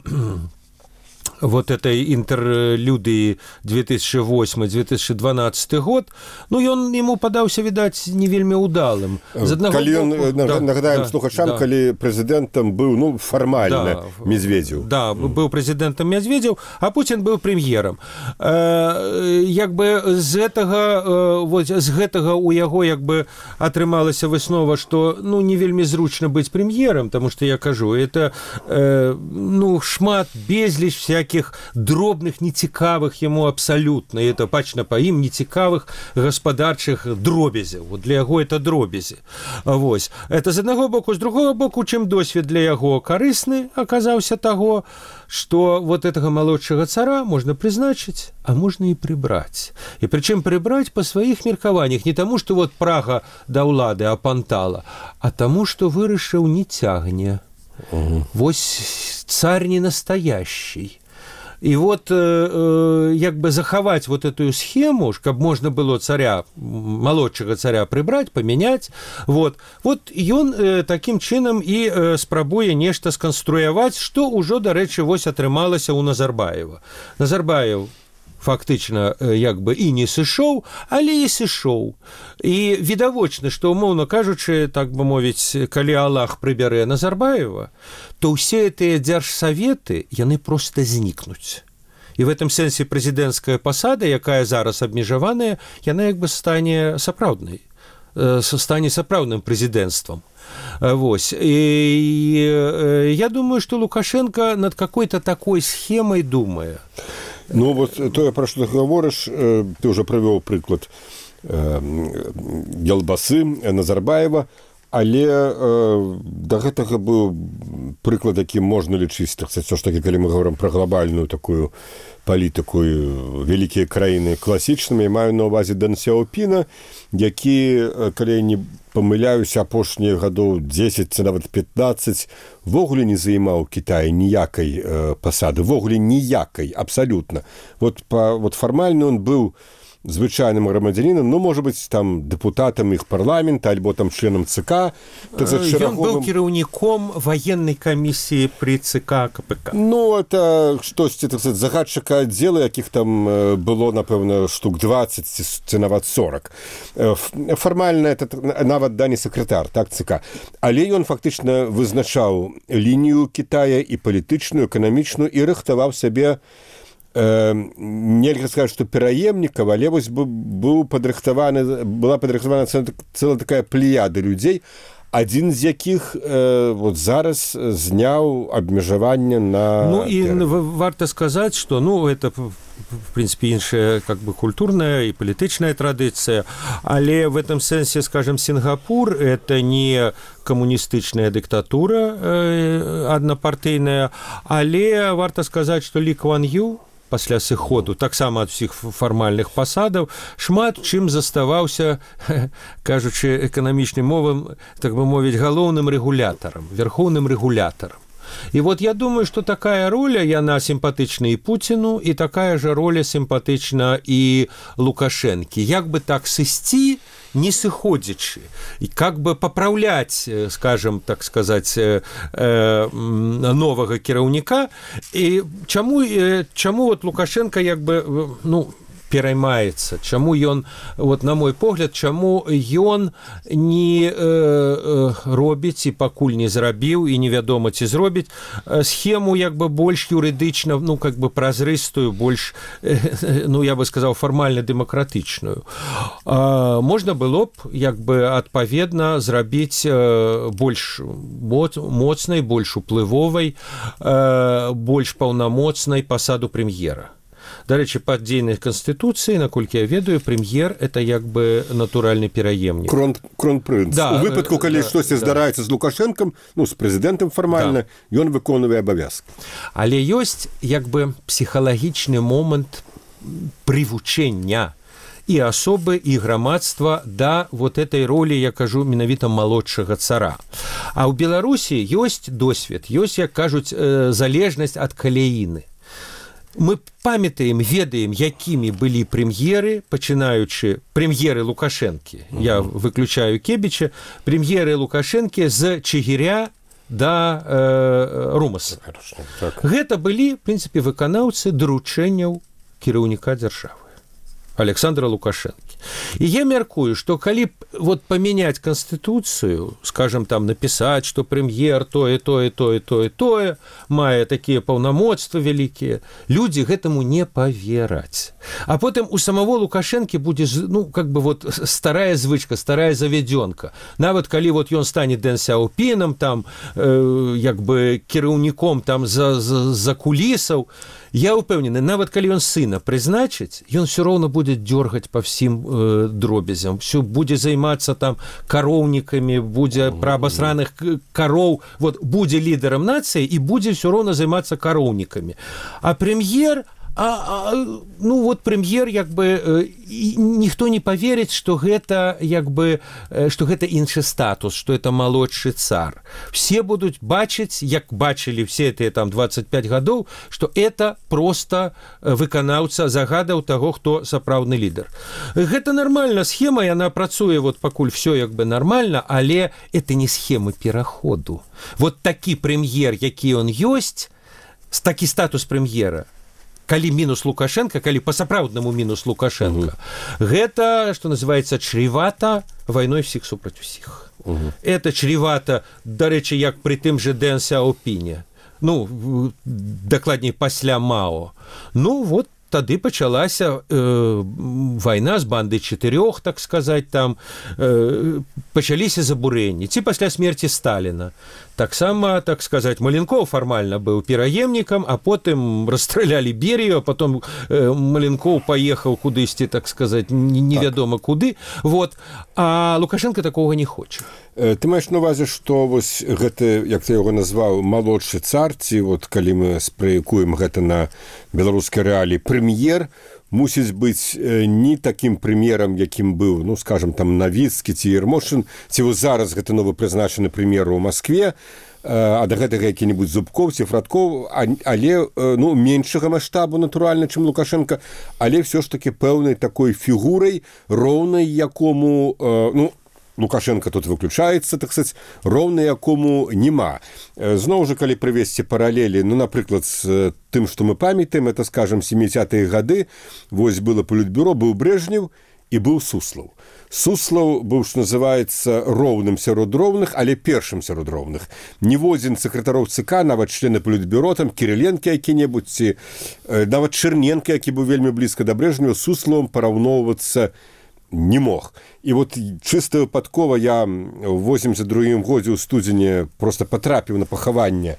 вот этой интерлюдии две тысячи восьмой — две тысячи дванадцатый год, ну, ён ему падаўся, відаць, не вельмі удалым. Калі ён, да, нагадаем да, слухачам, да. Калі прэзідэнтам быў, ну, фармальна, да, Медведзеў. Да, быў прэзідэнтам Медведзеў, а Пуцін быў прэм'ерам. Э, як бы з гэтага, э, вот, з гэтага у яго, як бы, атрымалася выснова, што, ну, не вельмі зручна быць прэм'ерам, таму што, я кажу, это, э, ну, шмат, безліч всяких дробных, нецікавых яму абсалютна, і это бачна па ім, нецікавых гаспадарчых дробязяў. Вот для яго это дробязі. Вось. Это з аднаго боку. З другого боку, чым досвед для яго карысны аказаўся таго, што вот гэтага малодшага цара можна прызначыць, а можна і прыбраць. І прычым прыбраць па сваіх меркаваннях. Не таму, што вот Прага да ўлады апантала, а таму, што вырашыў не цягне. Угу. Вось царь не настоящий. И вот э, як бы захаваць вот эту схему, каб можна было царя, малодшага царя прыбраць, памяняць, вот, вот ён э, такім чынам і э, спрабуе нешта сканструяваць, што ўжо, дарэчы, вось атрымалася ў Назарбаева. Назарбаев фактычна як бы і не сышоў, але і сышоў. І відавочна, што, умоўна кажучы, так бы мовіць, калі Аллах прыбярэ Назарбаева, то ўсе гэтыя дзяржсаветы, яны проста знікнуць. І в этом сэнсе прэзідэнцкая пасада, якая зараз абмежаваная, яна як бы стане сапраўднай, стане сапраўдным прэзідэнцтвам. Вось. І я думаю, што Лукашенко над какой-то такой схемай думае. Ну, вот тое, пра што ты гаворыш, ты ўжо прывёў прыклад Ялбасы, Назарбаева, але да гэтага быў прыклад, які можна лічыць, так сказаць, ж такі, калі мы гаворым пра глобальную такую палітыку, вялікія краіны класічнымі, маю на ўвазе Дэн Сяопіна, які, калі не памыляюся, апошнія гадоў дзесяць ці нават пятнаццаць ввогуле не займаў Кітай ніякай э, пасады, ввогуле ніякай, абсалютна. Вот, па, вот фармальна он быў звычайным грамадзянінам, ну, можа быць, там, дэпутатам іх парламента, альбо там членам ЦК. Так, за шараговым... Ён быў кіраўніком ваеннай камісіі пры ЦК КПК. Ну, это штосьці, так сказать, загадчыка аддзела, якіх там было, напэўна, штук дваццаць ці нават сорок. Фармальна это нават да не сакратар, так, ЦК. Але ён фактычна вызначаў лінію Кітая і палітычную, эканамічную, і рыхтаваў сябе, Э, нельга сказаць, што пераемнікаў, але вось быў падрыхтаваны, была падрыхтавана цэлая такая плеяда людзей, адзін з якіх э, вот зараз зняў абмежаванне на... Ну і варта сказаць, што, ну, это, в принципе, іншая как бы культурная і палітычная традыцыя, але в этом сэнсе, скажем, Сінгапур — это не камуністычная дыктатура э, аднапартыйная, але варта сказаць, што Лі Кван Ю, пасля сыходу, таксама ад усіх фармальных пасадаў, шмат чым заставаўся, кажучы эканамічным мовам, так бы мовіць, галоўным рэгулятарам, верхоўным рэгулятарам. И вот я думаю, что такая роля, яна симпатична и Путину, и такая же роля симпатична и Лукашенке. Як бы так сысці, не сыходзячы, и как бы поправлять, скажем, так сказать, нового кіраўніка. И чему, чему вот Лукашенко як бы, ну, пераймаецца, чаму ён, вот на мой погляд, чаму ён не э, э, робіць і пакуль не зрабіў і невядома ці зробіць схему як бы больш юрыдычна, ну как бы празрыстую, больш э, ну я бы сказаў фармальна дэмакратычную. Э, можна было б як бы адпаведна зрабіць э, больш моцнай, больш уплывовай, э, больш паўнамоцнай пасаду прэм'ера. Дарэчы, па дзейнай канстытуцыі, наколькі я ведаю, прэм'ер это як бы натуральны пераемнік. Крон, кронпрынц. Да, у выпадку, калі да, штосьці да. здараецца з Лукашэнкам, ну, з прэзідэнтам фармальна, да. Ён выконвае абавязкі. Але ёсць як бы псіхалагічны момант прывучэння і асобы, і грамадства да вот этой ролі, я кажу, менавіта малодшага цара. А ў Беларусі ёсць досвед, ёсць, як кажуць, залежнасць ад каляіны. Мы памятаем, ведаем, якімі былі прэм'еры, пачынаючы прэм'еры Лукашэнкі. Я выключаю Кебіча, прэм'еры Лукашэнкі з Чигиря да э, Румаса. Так. Гэта былі, в прынцыпе, выканаўцы даручэнняў кіраўніка дзяржавы Александра Лукашэнкі. І я мяркую, што калі вот памяняць канстытуцыю, скажем, там напісаць, што прэм'ер тое, тое, тое, тое, тое, мае такія паўнамоцтвы вялікія, людзі гэтаму не павераць. А потым у самого Лукашэнкі будзе, ну, как бы вот старая звычка, старая завядёнка. Нават калі вот ён стане Дэн Сяопінам, там, э, як бы кіраўніком там за, за, за кулісаў, я упэўнены, нават калі ён сына прызначыць, ён все роўна будзе дёргаць па всім э, дробязям, все будзе займацца там кароўнікамі, будзе пра абасраных кароў, вот будзе лідарам нацыі і будзе все роўна займацца кароўнікамі. А прэм'ер, а, а, ну вот прэм'ер як бы э, ніхто не поверыць, што гэта як бы э, што гэта іншы статус, што это малодшы цар. Все будуць бачыць, як бачылі все гэтыя там двадцать пять гадоў, што это просто выканаўца загадаў таго, хто сапраўдны лідар. Гэта нармальна, схема, яна працуе вот пакуль все як бы нармальна, але это не схемы пераходу. Вот такі прэм'ер, які он ёсць, такі статус прэм'ера, калі мінус Лукашенко, калі па-сапраўднаму мінус Лукашенко, угу. Гэта, што называецца, чревата вайной всіх супраць усіх. Угу. Это чревата, дарэчы, як пры тым же Дэн Сяопіне. Ну, дакладней, пасля Мао. Ну, вот тады пачалася э, вайна з бандай чатырох, так сказаць, там э, пачаліся забурэнні. Ці пасля смерці Сталіна. Таксама, так сказаць, Маленков фармальна быў пераемнікам, а потым расстралялі Берію, а потом э, Маленков паехаў кудысьці, так сказаць, невядома так. Куды. Вот. А Лукашенко такого не хоча. Ты маеш на увазе, што вось гэта, як ты яго назваў, малодшы цар, ці вот калі мы спраякуем гэта на беларускай рэаліі, прэм'ер мусіць быць не такім прэм'ерам, якім быў, ну, скажем, там, Навіцкі ці Ермошын, ці вось зараз гэта новы прызначаны прэм'ер у Маскве, а да гэтага які-небудзь Зубкоў ці Фрадкоў, але, ну, меншага маштабу, натуральна, чым Лукашенко, але ўсё ж такі пэўнай такой фігурай, роўнай якому, ну, Лукашенко тут выключаецца, так сказать, роўна якому нема. Зноў жа, калі прывесці паралелі, ну, напрыклад, з тым, што мы памятаем, это, скажем, семидесятые гады, вось было палітбюро, быў Брежнев і быў Суслаў. Суслаў быў, што называецца, роўным сярод роўных, але першым сярод роўных. Ніводзін сакратароў ЦК, нават члены палітбюро, там, Кіриленко які-небудзь, ці нават Чэрненка, які быў вельмі блізка да Брежнева, Суславам параўноўвацца не мог. І вот чыста выпадкова я ў восемьдесят другім годзе ў студзені просто патрапіў на пахаванне.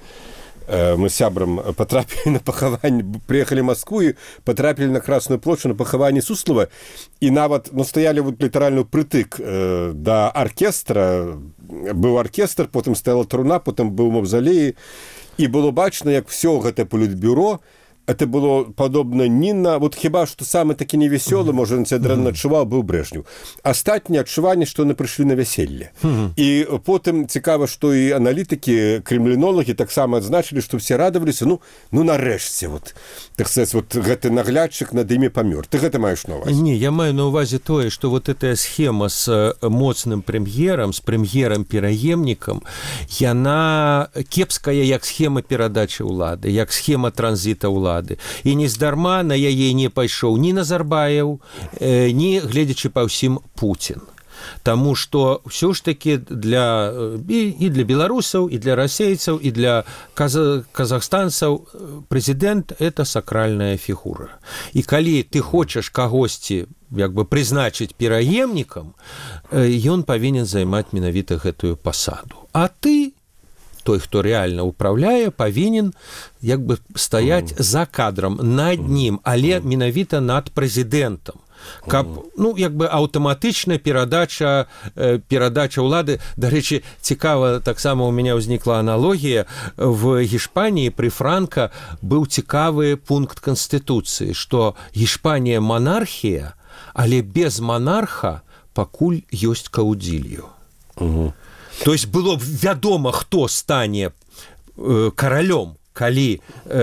Мы з сябрам патрапілі на пахаванне, прыехалі ў Маскву і патрапілі на Красную плошчу на пахаванне Суслава, і нават, ну, стаялі вот літаральны прытык э, да аркестра. Быў аркестр, потым стаяла труна, потым быў маўзалеі, і было бачна, як всё гэта палітбюро это было падобна ні на вот хіба што самы такі невясёлы можа на цябе дрэнна адчуваў быў Брэжнеў. Астатняе адчуванне, што яны прыйшлі на вяселле. І потым цікава, што і аналітыкі, крэмлінолагі таксама адзначылі, што все радаваліся, ну ну нарэшце вот так сказать, вот гэты наглядчык над імі памёр. Ты гэта маеш на ўвазе? Не, я маю на ўвазе тое, што вот этая схема з моцным прэм'ерам, з прэм'ерам-пераемнікам, яна кепская як схема перадачы ўлады, як схема транзіта ўлады. І нездарма на яе не пайшоў ні Назарбаев, э, ні, гледзячы па ўсім, Путін. Таму што ўсё ж такі для, і, і для беларусаў, і для расейцаў, і для каза, казахстанцаў прэзідэнт – это сакральная фігура. І калі ты хочаш кагосьці як бы прызначыць пераемнікам, ён павінен займаць менавіта гэтую пасаду. А ты, той, хто рэальна ўпраўляе, павінен як бы стаяць mm. за кадрам над ним, але менавіта над прэзідэнтам. Каб, ну, як бы аўтаматычная перадача, э, перадача ўлады. Дарэчы, цікава, таксама у мяне ўзнікла аналогія. В Гішпаніі пры Франка быў цікавы пункт Канстытуцыі, што Гішпанія монархія, але без монарха пакуль ёсць каудзілью. Угу. То есть было вядома, хто стане э, каралём, калі э,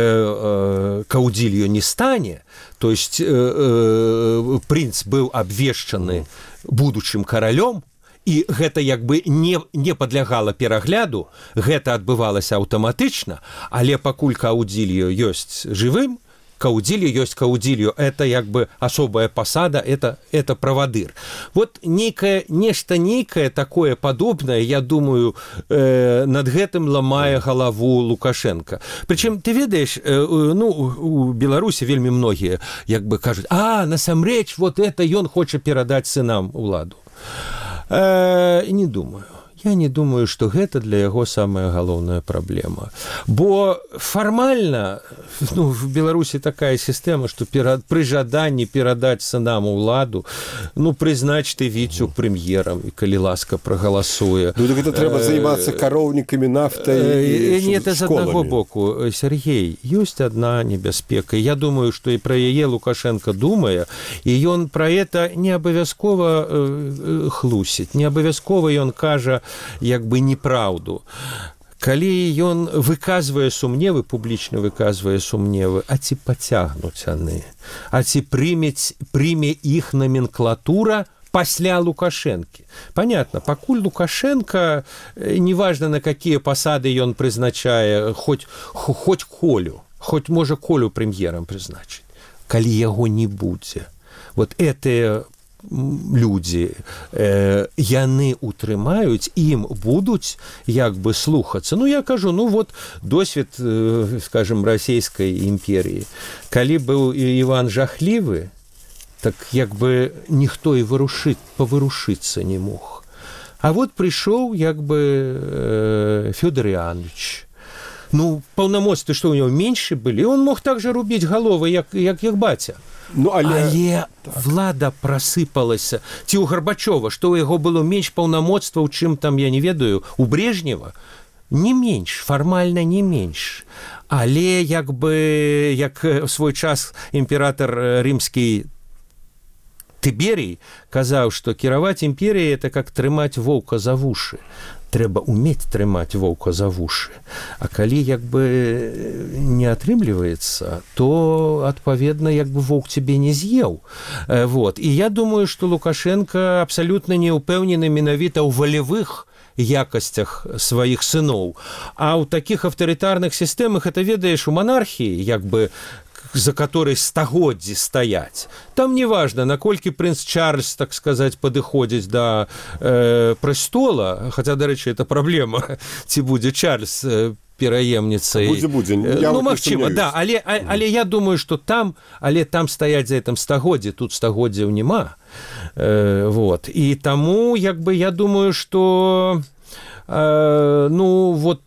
э, каудзілью не стане, то есть э, э, прынц быў абвешчаны будучым каралём, і гэта як бы не, не падлягала перагляду, гэта адбывалася аўтаматычна, але пакуль каудзілью ёсць жывым, каудзілью ёсць каудзілью, это як бы асобая пасада, это, это правадыр. Вот нейкае, нешта нейкае такое падобнае, я думаю, э, над гэтым ламае галаву Лукашенко. Прычым, ты ведаеш, э, ну, у Беларусі вельмі многія як бы кажуць, а, насамрэч, вот это ён хоча перадаць сынам уладу. Э, не думаю. Я не думаю, што гэта для яго самая галоўная праблема. Бо фармальна, ну, в Беларусі такая сістэма, што перад, пры жаданні перадаць сынам уладу, ну, прызнач ты Віцю прэм'ерам, і калі ласка прагаласуе. Ну, так гэта трэба займацца кароўнікамі, нафтай і не, это з аднаго боку. Сергей, ёсць адна небяспека. Я думаю, што і пра яе Лукашенко думае, і ён пра это не абавязкова э, хлусіць, не абавязкова ён кажа як бы неправду. Калі ён выказвае сумневы, публічна выказвае сумневы, а ці пацягнуць яны? А ці прымець, прыме іх номенклатура пасля Лукашэнкі? Понятно, пакуль Лукашенко, неважно на какие пасады ён прызначае, хоць, хоць Колю, хоць можа Колю прэм'ерам прызначыць. Калі яго не будзе, вот это людзі, э, яны утрымаюць, ім будуць як бы слухацца. Ну, я кажу, ну вот досвед, э, скажем, расійскай імперіі. Калі быў Іван жахлівы, так як бы ніхто і вырушыць, павырушыцца не мог. А вот прыйшоў як бы э, Фёдор Іанович. Ну, паўнамоцтвы, што ў него меншы былі, он мог так жа рубіць галовы, як, як, як баця. Ну, але... але влада прасыпалася. Ці ў Гарбачова, што ў яго было менш паўнамоцтваў, чым там, я не ведаю, у Брежнева? Не менш, фармальна не менш. Але як бы, як в свой час імператор рымскі Тыберій казаў, што кіраваць імперіяй – это как трымаць воўка за вушы. Трэба уметь трымаць воўка за вушы. А калі як бы не атрымліваецца, то адпаведна як бы воўк цябе не з'еў. Вот. І я думаю, што Лукашенко абсалютна не ўпэўнены менавіта ў валявых якасцях сваіх сыноў. А ў такіх аўтарытарных сістэмах, это ведаеш, у монархіі як бы за которой стагоддзі стаяць. Там не важно, наколькі прынц Чарльз, так сказать, падыходзіць да э, прэстола, хаця, дарэчы, это праблема, ці будзе Чарльз э, пераемніцай. Будзе, будзе. Ну, магчыма, да, але, а, але я думаю, што там, але там стаяць за гэтым стагоддзі, тут стагоддзяў няма. Э, вот. І таму, як бы, я думаю, што Uh, ну, вот,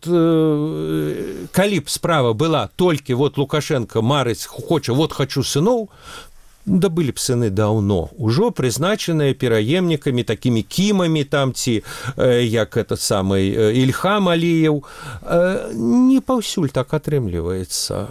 uh, калі б справа была толькі вот Лукашенко марыць, хоча, вот хочу сыноў, да былі б сыны даўно ужо прызначаныя пераемнікамі такімі кімамі там ці як этот самы Ільхам Аліеў. Не паўсюль так атрымліваецца.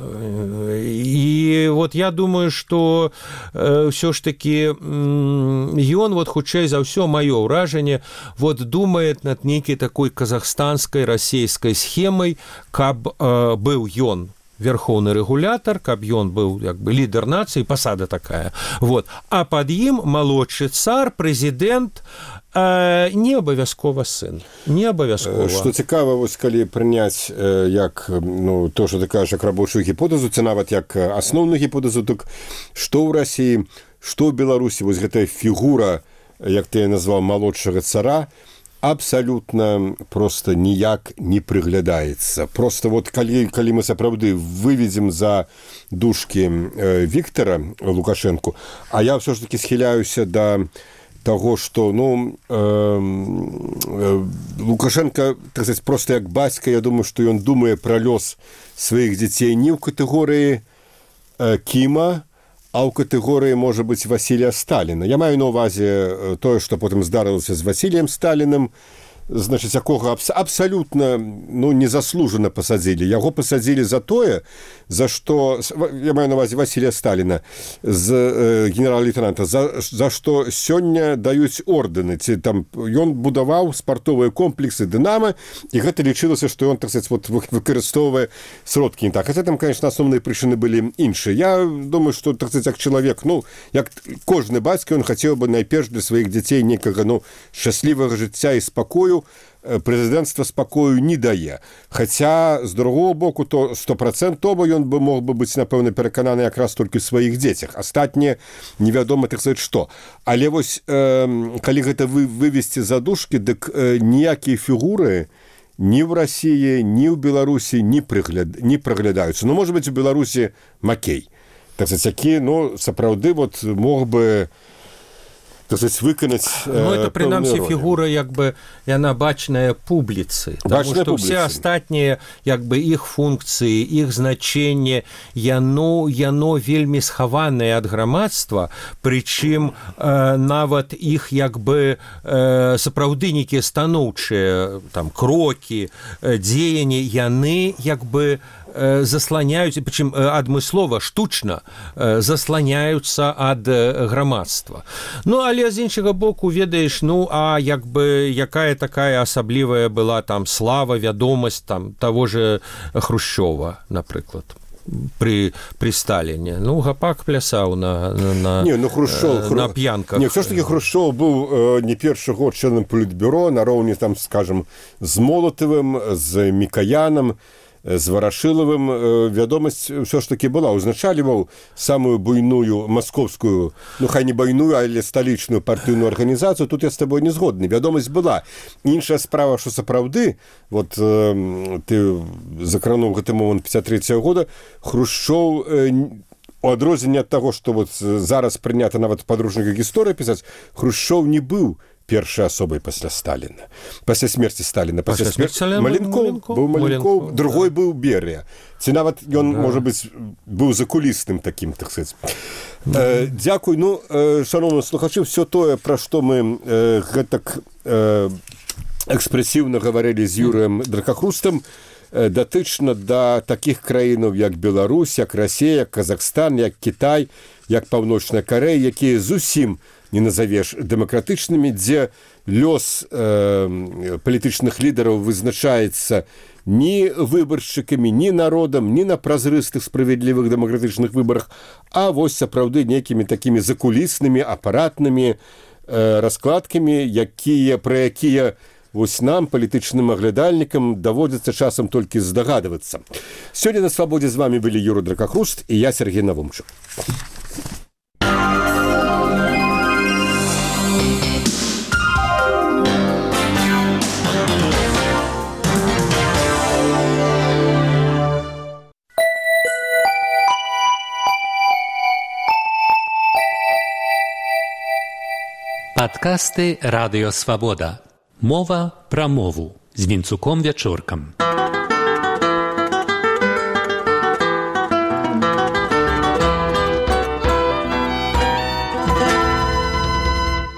І вот я думаю, што ўсё ж такі ён вот хутчэй за ўсё маё ўражанне вот думае над нейкай такой казахстанскай расійскай схемай, каб э, быў ён верхоўны рэгулятар, каб ён быў як бы лідар нацыі, пасада такая. Вот. А пад ім малодшы цар, прэзідэнт, э, не абавязкова сын. Не абавязкова. Што цікава, вось калі прыняць э, як ну, то, што ты кажаш, як рабочую гіпотэзу, ці нават як асноўную гіпотэзу, так што ў Расіі, што ў Беларусі, вось гэтая фігура, як ты назваў, малодшага цара, абсалютна просто ніяк не прыглядаецца. Просто вот калі, калі мы сапраўды выведзем за дужкі э, Віктара Лукашэнку, а я ўсё ж таки схіляюся да таго, што ну, э, э, Лукашенко, так сказать, просто як бацька, я думаю, што ён думае пра лёс сваіх дзяцей не ў катэгорыі э, Кіма, а ў катэгорыі, можа быць, Васілія Сталіна. Я маю на ўвазе тое, што потым здарылася з Васіліем Сталіным, значыць, якога абс абсалютна ну, незаслужана пасадзілі. Яго пасадзілі за тое, за што, я маю на ўвазе Васілія Сталіна, з э, генерал-лейтенанта, за, за што сёння даюць ордэны. Ці там ён будаваў спартовыя комплексы «Дынама», і гэта лічылася, што ён, так сказать, вот, выкарыстоўвае сродкі не так. Хаця там, конечно, асноўныя прычыны былі іншыя. Я думаю, што, так сказать, як чалавек, ну, як кожны бацька, ён хацеў бы найперш для сваіх дзяцей некага, ну, шчаслівага жыцця і спакою, прэзідэнцтва спакою не дае. Хаця, з другого боку, то стопрацэнтова ён бы мог бы быць, напэўна, перакананы якраз толькі ў сваіх дзецях. Астатнія невядома, так сказаць, што. Але вось, э, калі гэта вы, вывесці за дужкі, дык э, ніякія фігуры ні ў Расіі, ні ў Беларусі не, прыгляд, не праглядаюцца. Ну, можа быць, у Беларусі Макей. Так сказаць, які, ну, сапраўды, вот, мог бы то есть выканаць ну, это прынамсі фігура як бы яна бачная публіцы, потому што все астатнія як бы іх функцыі, іх значэнне яно, яно вельмі схаванае ад грамадства, прычым э, нават іх як бы э, сапраўды нейкія станоўчыя там крокі, э, дзеянні яны як бы засланяюць, прычым адмыслова, штучна засланяюцца ад грамадства. Ну, але з іншага боку, ведаеш, ну, а як бы якая такая асаблівая была там слава, вядомасць там таго же Хрушчова, напрыклад. При, при Сталине. Ну, гапак плясаў на, на, не, ну, Хрушчов, на п'янках. Не, все ж таки Хрушчов быў э, не першы год членам Політбюро, нароўні там, скажем, з Молотовым, з Мікаяном, з Варашылавым. Вядомасць ўсё ж такі была. Узначальваў самую буйную маскоўскую, ну, хай не буйную, але сталічную партыйную арганізацыю. Тут я з табой не згодны. Вядомасць была. Іншая справа, што сапраўды, вот э, ты закрануў гэты момант пятьдесят третьего года, Хрушчов, э, у адрозненне ад таго, што вот зараз прынята нават падручніка гісторыі пісаць, Хрушчов не быў першай асобай пасля Сталіна. Пасля смерці Сталіна. Пасля, пасля смерці Маленкоў. Быў Маленкоў, другой быў Берыя. Ці нават ён, да. можа быць, быў закулісным такім, так сказаць. Да. Э, дзякуй. Ну, э, шановні слухачы, все тое, пра што мы э, гэтак э, экспрэсіўна гаварылі з Юрыем Дракахрустам, э, датычна да такіх краінаў, як Беларусь, як Расія, як Казахстан, як Кітай, як Паўночная Карэя, якія зусім не назовеш дэмакратычнымі, дзе лёс э, палітычных лідараў вызначаецца ні выбаршчыкамі, ні народам, ні на празрыстых справядлівых дэмакратычных выбарах, а вось сапраўды нейкімі такімі закуліснымі, апаратнымі э, раскладкамі, якія, пра якія вось нам, палітычным аглядальнікам, даводзіцца часам толькі здагадвацца. Сёння на свабодзе з вамі былі Юры Дракахруст і я, Сергей Навумчык. Падкасты Радыё Свабода. Мова пра мову з Вінцуком Вячоркам.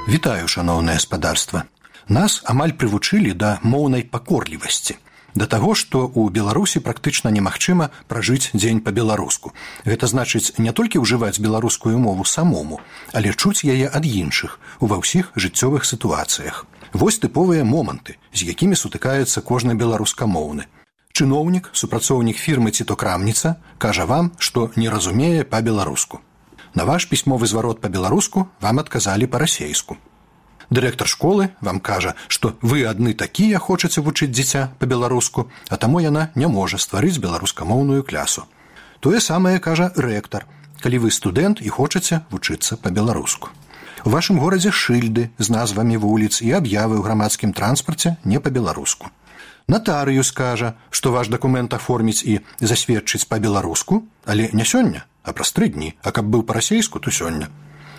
Вітаю, шаноўнае гаспадарства. Нас амаль прывучылі да моўнай пакорлівасці. Да таго, што ў Беларусі практычна немагчыма пражыць дзень па-беларуску. Гэта значыць не толькі ўжываць беларускую мову самому, але чуць яе ад іншых ува ўсіх жыццёвых сітуацыях. Вось тыповыя моманты, з якімі сутыкаецца кожны беларускамоўны. Чыноўнік, супрацоўнік фірмы ці то крамніца кажа вам, што не разумее па-беларуску. На ваш пісьмовы зварот па-беларуску вам адказалі па-расейску. Дырэктар школы вам кажа, што вы адны такія хочаце вучыць дзіця па-беларуску, а таму яна не можа стварыць беларускамоўную клясу. Тое самае кажа рэктар, калі вы студэнт і хочаце вучыцца па-беларуску. У вашым горадзе шыльды з назвамі вуліц і аб'явы ў грамадскім транспарце не па-беларуску. Натарыюс кажа, што ваш дакумент аформіць і засведчыць па-беларуску, але не сёння, а праз тры дні, а каб быў па-расейску, то сёння.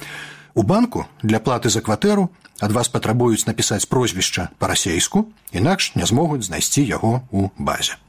У банку для платы за кватэру ад вас патрабуюць напісаць прозвішча па-расейску, інакш не змогуць знайсці яго ў базе.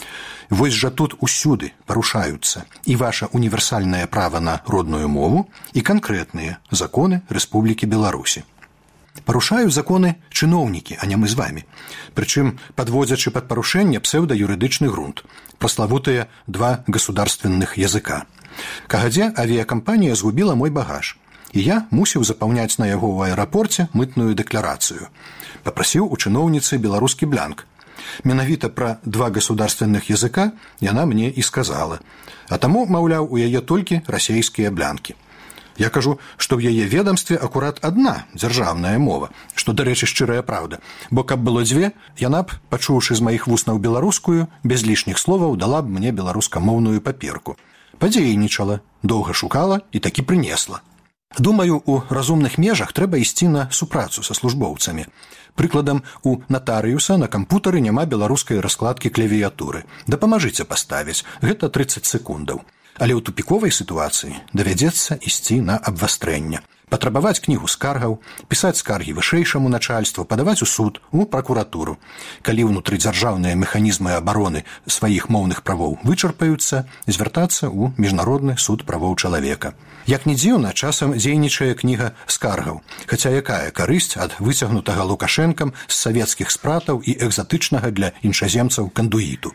Вось жа тут усюды парушаюцца і ваша універсальнае права на родную мову і канкрэтныя законы Рэспублікі Беларусі. Парушаюць законы чыноўнікі, а не мы з вамі. Прычым падводзячы пад парушэнне псеўдаюрыдычны грунт, праславутыя два государственных языка. Кагадзе авіякампанія згубіла мой багаж, і я мусіў запаўняць на яго ў аэрапорце мытную дэкларацыю. Папрасіў у чыноўніцы беларускі бланк. Менавіта пра два государственных языка яна мне і сказала. А таму, маўляў, у яе толькі расейскія блянкі. Я кажу, што ў яе ведамстве акурат адна дзяржаўная мова, што, дарэчы, шчырая праўда, бо каб было дзве, яна б, пачуўшы з маіх вуснаў беларускую, без лішніх словаў дала б мне беларускамоўную паперку. Падзейнічала, доўга шукала і такі прынесла. Думаю, у разумных межах трэба ісці на супрацу са службоўцамі. Прыкладам, у натарыюса на кампутары няма беларускай раскладкі клавіятуры. Дапамажыце паставіць, гэта трыццаць секундаў. Але ў тупіковай сітуацыі давядзецца ісці на абвастрэнне. Патрабаваць кнігу скаргаў, пісаць скаргі вышэйшаму начальству, падаваць у суд, у пракуратуру. Калі ўнутрыдзяржаўныя механізмы абароны сваіх моўных правоў вычарпаюцца, звяртацца ў міжнародны суд правоў чалавека. Як не дзіўна, часам дзейнічае кніга скаргаў, хаця якая карысць ад выцягнутага Лукашэнкам з савецкіх спратаў і экзатычнага для іншаземцаў кандуіту.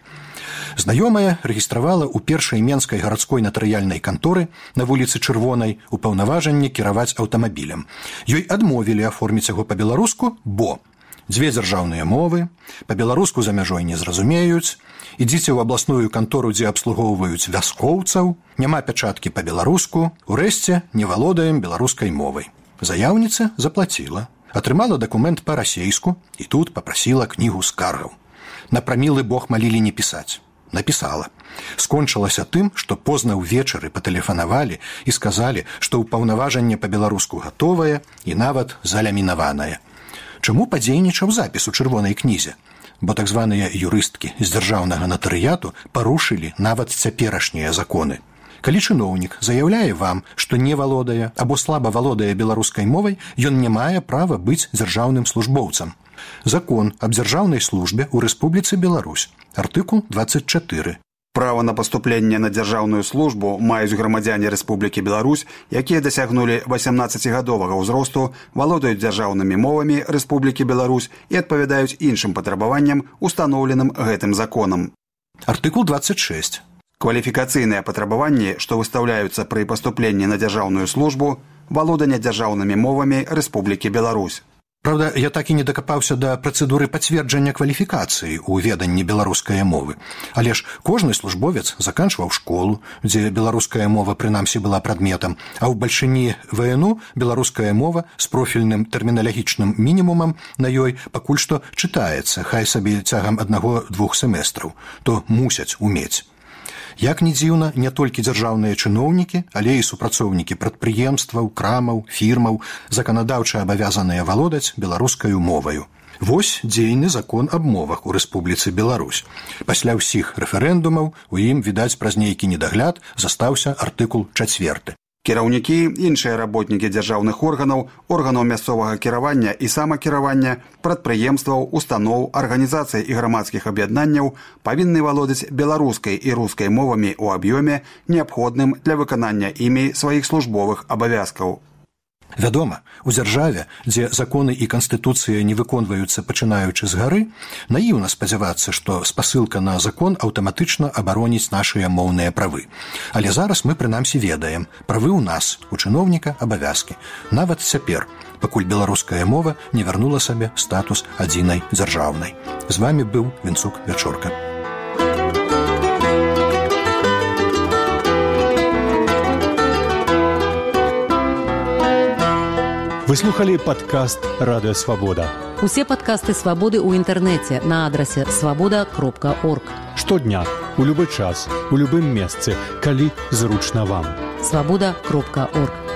Знаёмая рэгістравала ў першай менскай гарадской натарыяльнай канторы на вуліцы Чырвонай упаўнаважанне кіраваць аўтамабілем. Ёй адмовілі аформіць яго па-беларуску, бо дзве дзяржаўныя мовы, па-беларуску за мяжой не зразумеюць, ідзіце ў абласную кантору, дзе абслугоўваюць вяскоўцаў, няма пячаткі па-беларуску, урэшце не валодаем беларускай мовай. Заяўніца заплаціла, атрымала дакумент па-расейску і тут папрасіла кнігу скаргаў. На прамілы бог малілі не пісаць. Напісала. Скончылася тым, што позна ўвечары патэлефанавалі і сказалі, што ўпаўнаважанне па-беларуску гатовае і нават залямінаванае. Чаму падзейнічаў запіс у чырвонай кнізе? Бо так званыя юрысткі з дзяржаўнага натарыяту парушылі нават цяперашнія законы. Калі чыноўнік заяўляе вам, што не валодае або слаба валодае беларускай мовай, ён не мае права быць дзяржаўным службоўцам. Закон аб дзяржаўнай службе ў Рэспубліцы Беларусь, артыкул двадцать четыре. Права на паступленне на дзяржаўную службу маюць грамадзяне Рэспублікі Беларусь, якія дасягнулі васямнаццацігадовага ўзросту, валодаюць дзяржаўнымі мовамі Рэспублікі Беларусь і адпавядаюць іншым патрабаванням, устаноўленым гэтым законам. Артыкул двадцать шесть. Кваліфікацыйныя патрабаванні, што выстаўляюцца пры паступленні на дзяржаўную службу, валоданне дзяржаўнымі мовамі Рэспублікі Беларусь. Правда, я так і не дакапаўся да працэдуры пацверджання кваліфікацыі ў веданні беларускай мовы. Але ж кожны службовец заканчваў школу, дзе беларуская мова прынамсі была прадметам, а ў бальшыні ВНУ беларуская мова з профільным тэрміналагічным мінімумам на ёй пакуль што чытаецца, хай сабе цягам аднаго-двух семестраў, то мусяць умець. Як не дзіўна, не толькі дзяржаўныя чыноўнікі, але і супрацоўнікі прадпрыемстваў, крамаў, фірмаў заканадаўча абавязаныя валодаць беларускаю моваю. Вось дзейны закон аб мовах у Рэспубліцы Беларусь. Пасля ўсіх рэферэндумаў у ім, відаць, праз нейкі недагляд застаўся артыкул чацверты. Кіраўнікі, іншыя работнікі дзяржаўных органаў, органаў мясцовага кіравання і самакіравання, прадпрыемстваў, устаноў, арганізацый і грамадскіх аб'яднанняў павінны валодаць беларускай і рускай мовамі ў аб'ёме, неабходным для выканання імі сваіх службовых абавязкаў. Вядома, у дзяржаве, дзе законы і канстытуцыя не выконваюцца пачынаючы з гары, наіўна спадзявацца, што спасылка на закон аўтаматычна абароніць нашыя моўныя правы. Але зараз мы прынамсі ведаем, правы ў нас, у чыноўніка абавязкі. Нават цяпер, пакуль беларуская мова не вярнула сабе статус адзінай дзяржаўнай. З вамі быў Вінцук Вячорка. Вы слухали падкаст «Радыё Свабода». Усе падкасты «Свабоды» ў інтэрнэце на адрасе свабода кропка орг. Штодня, у любы час, у любым месцы, калі зручна вам. свабода кропка орг.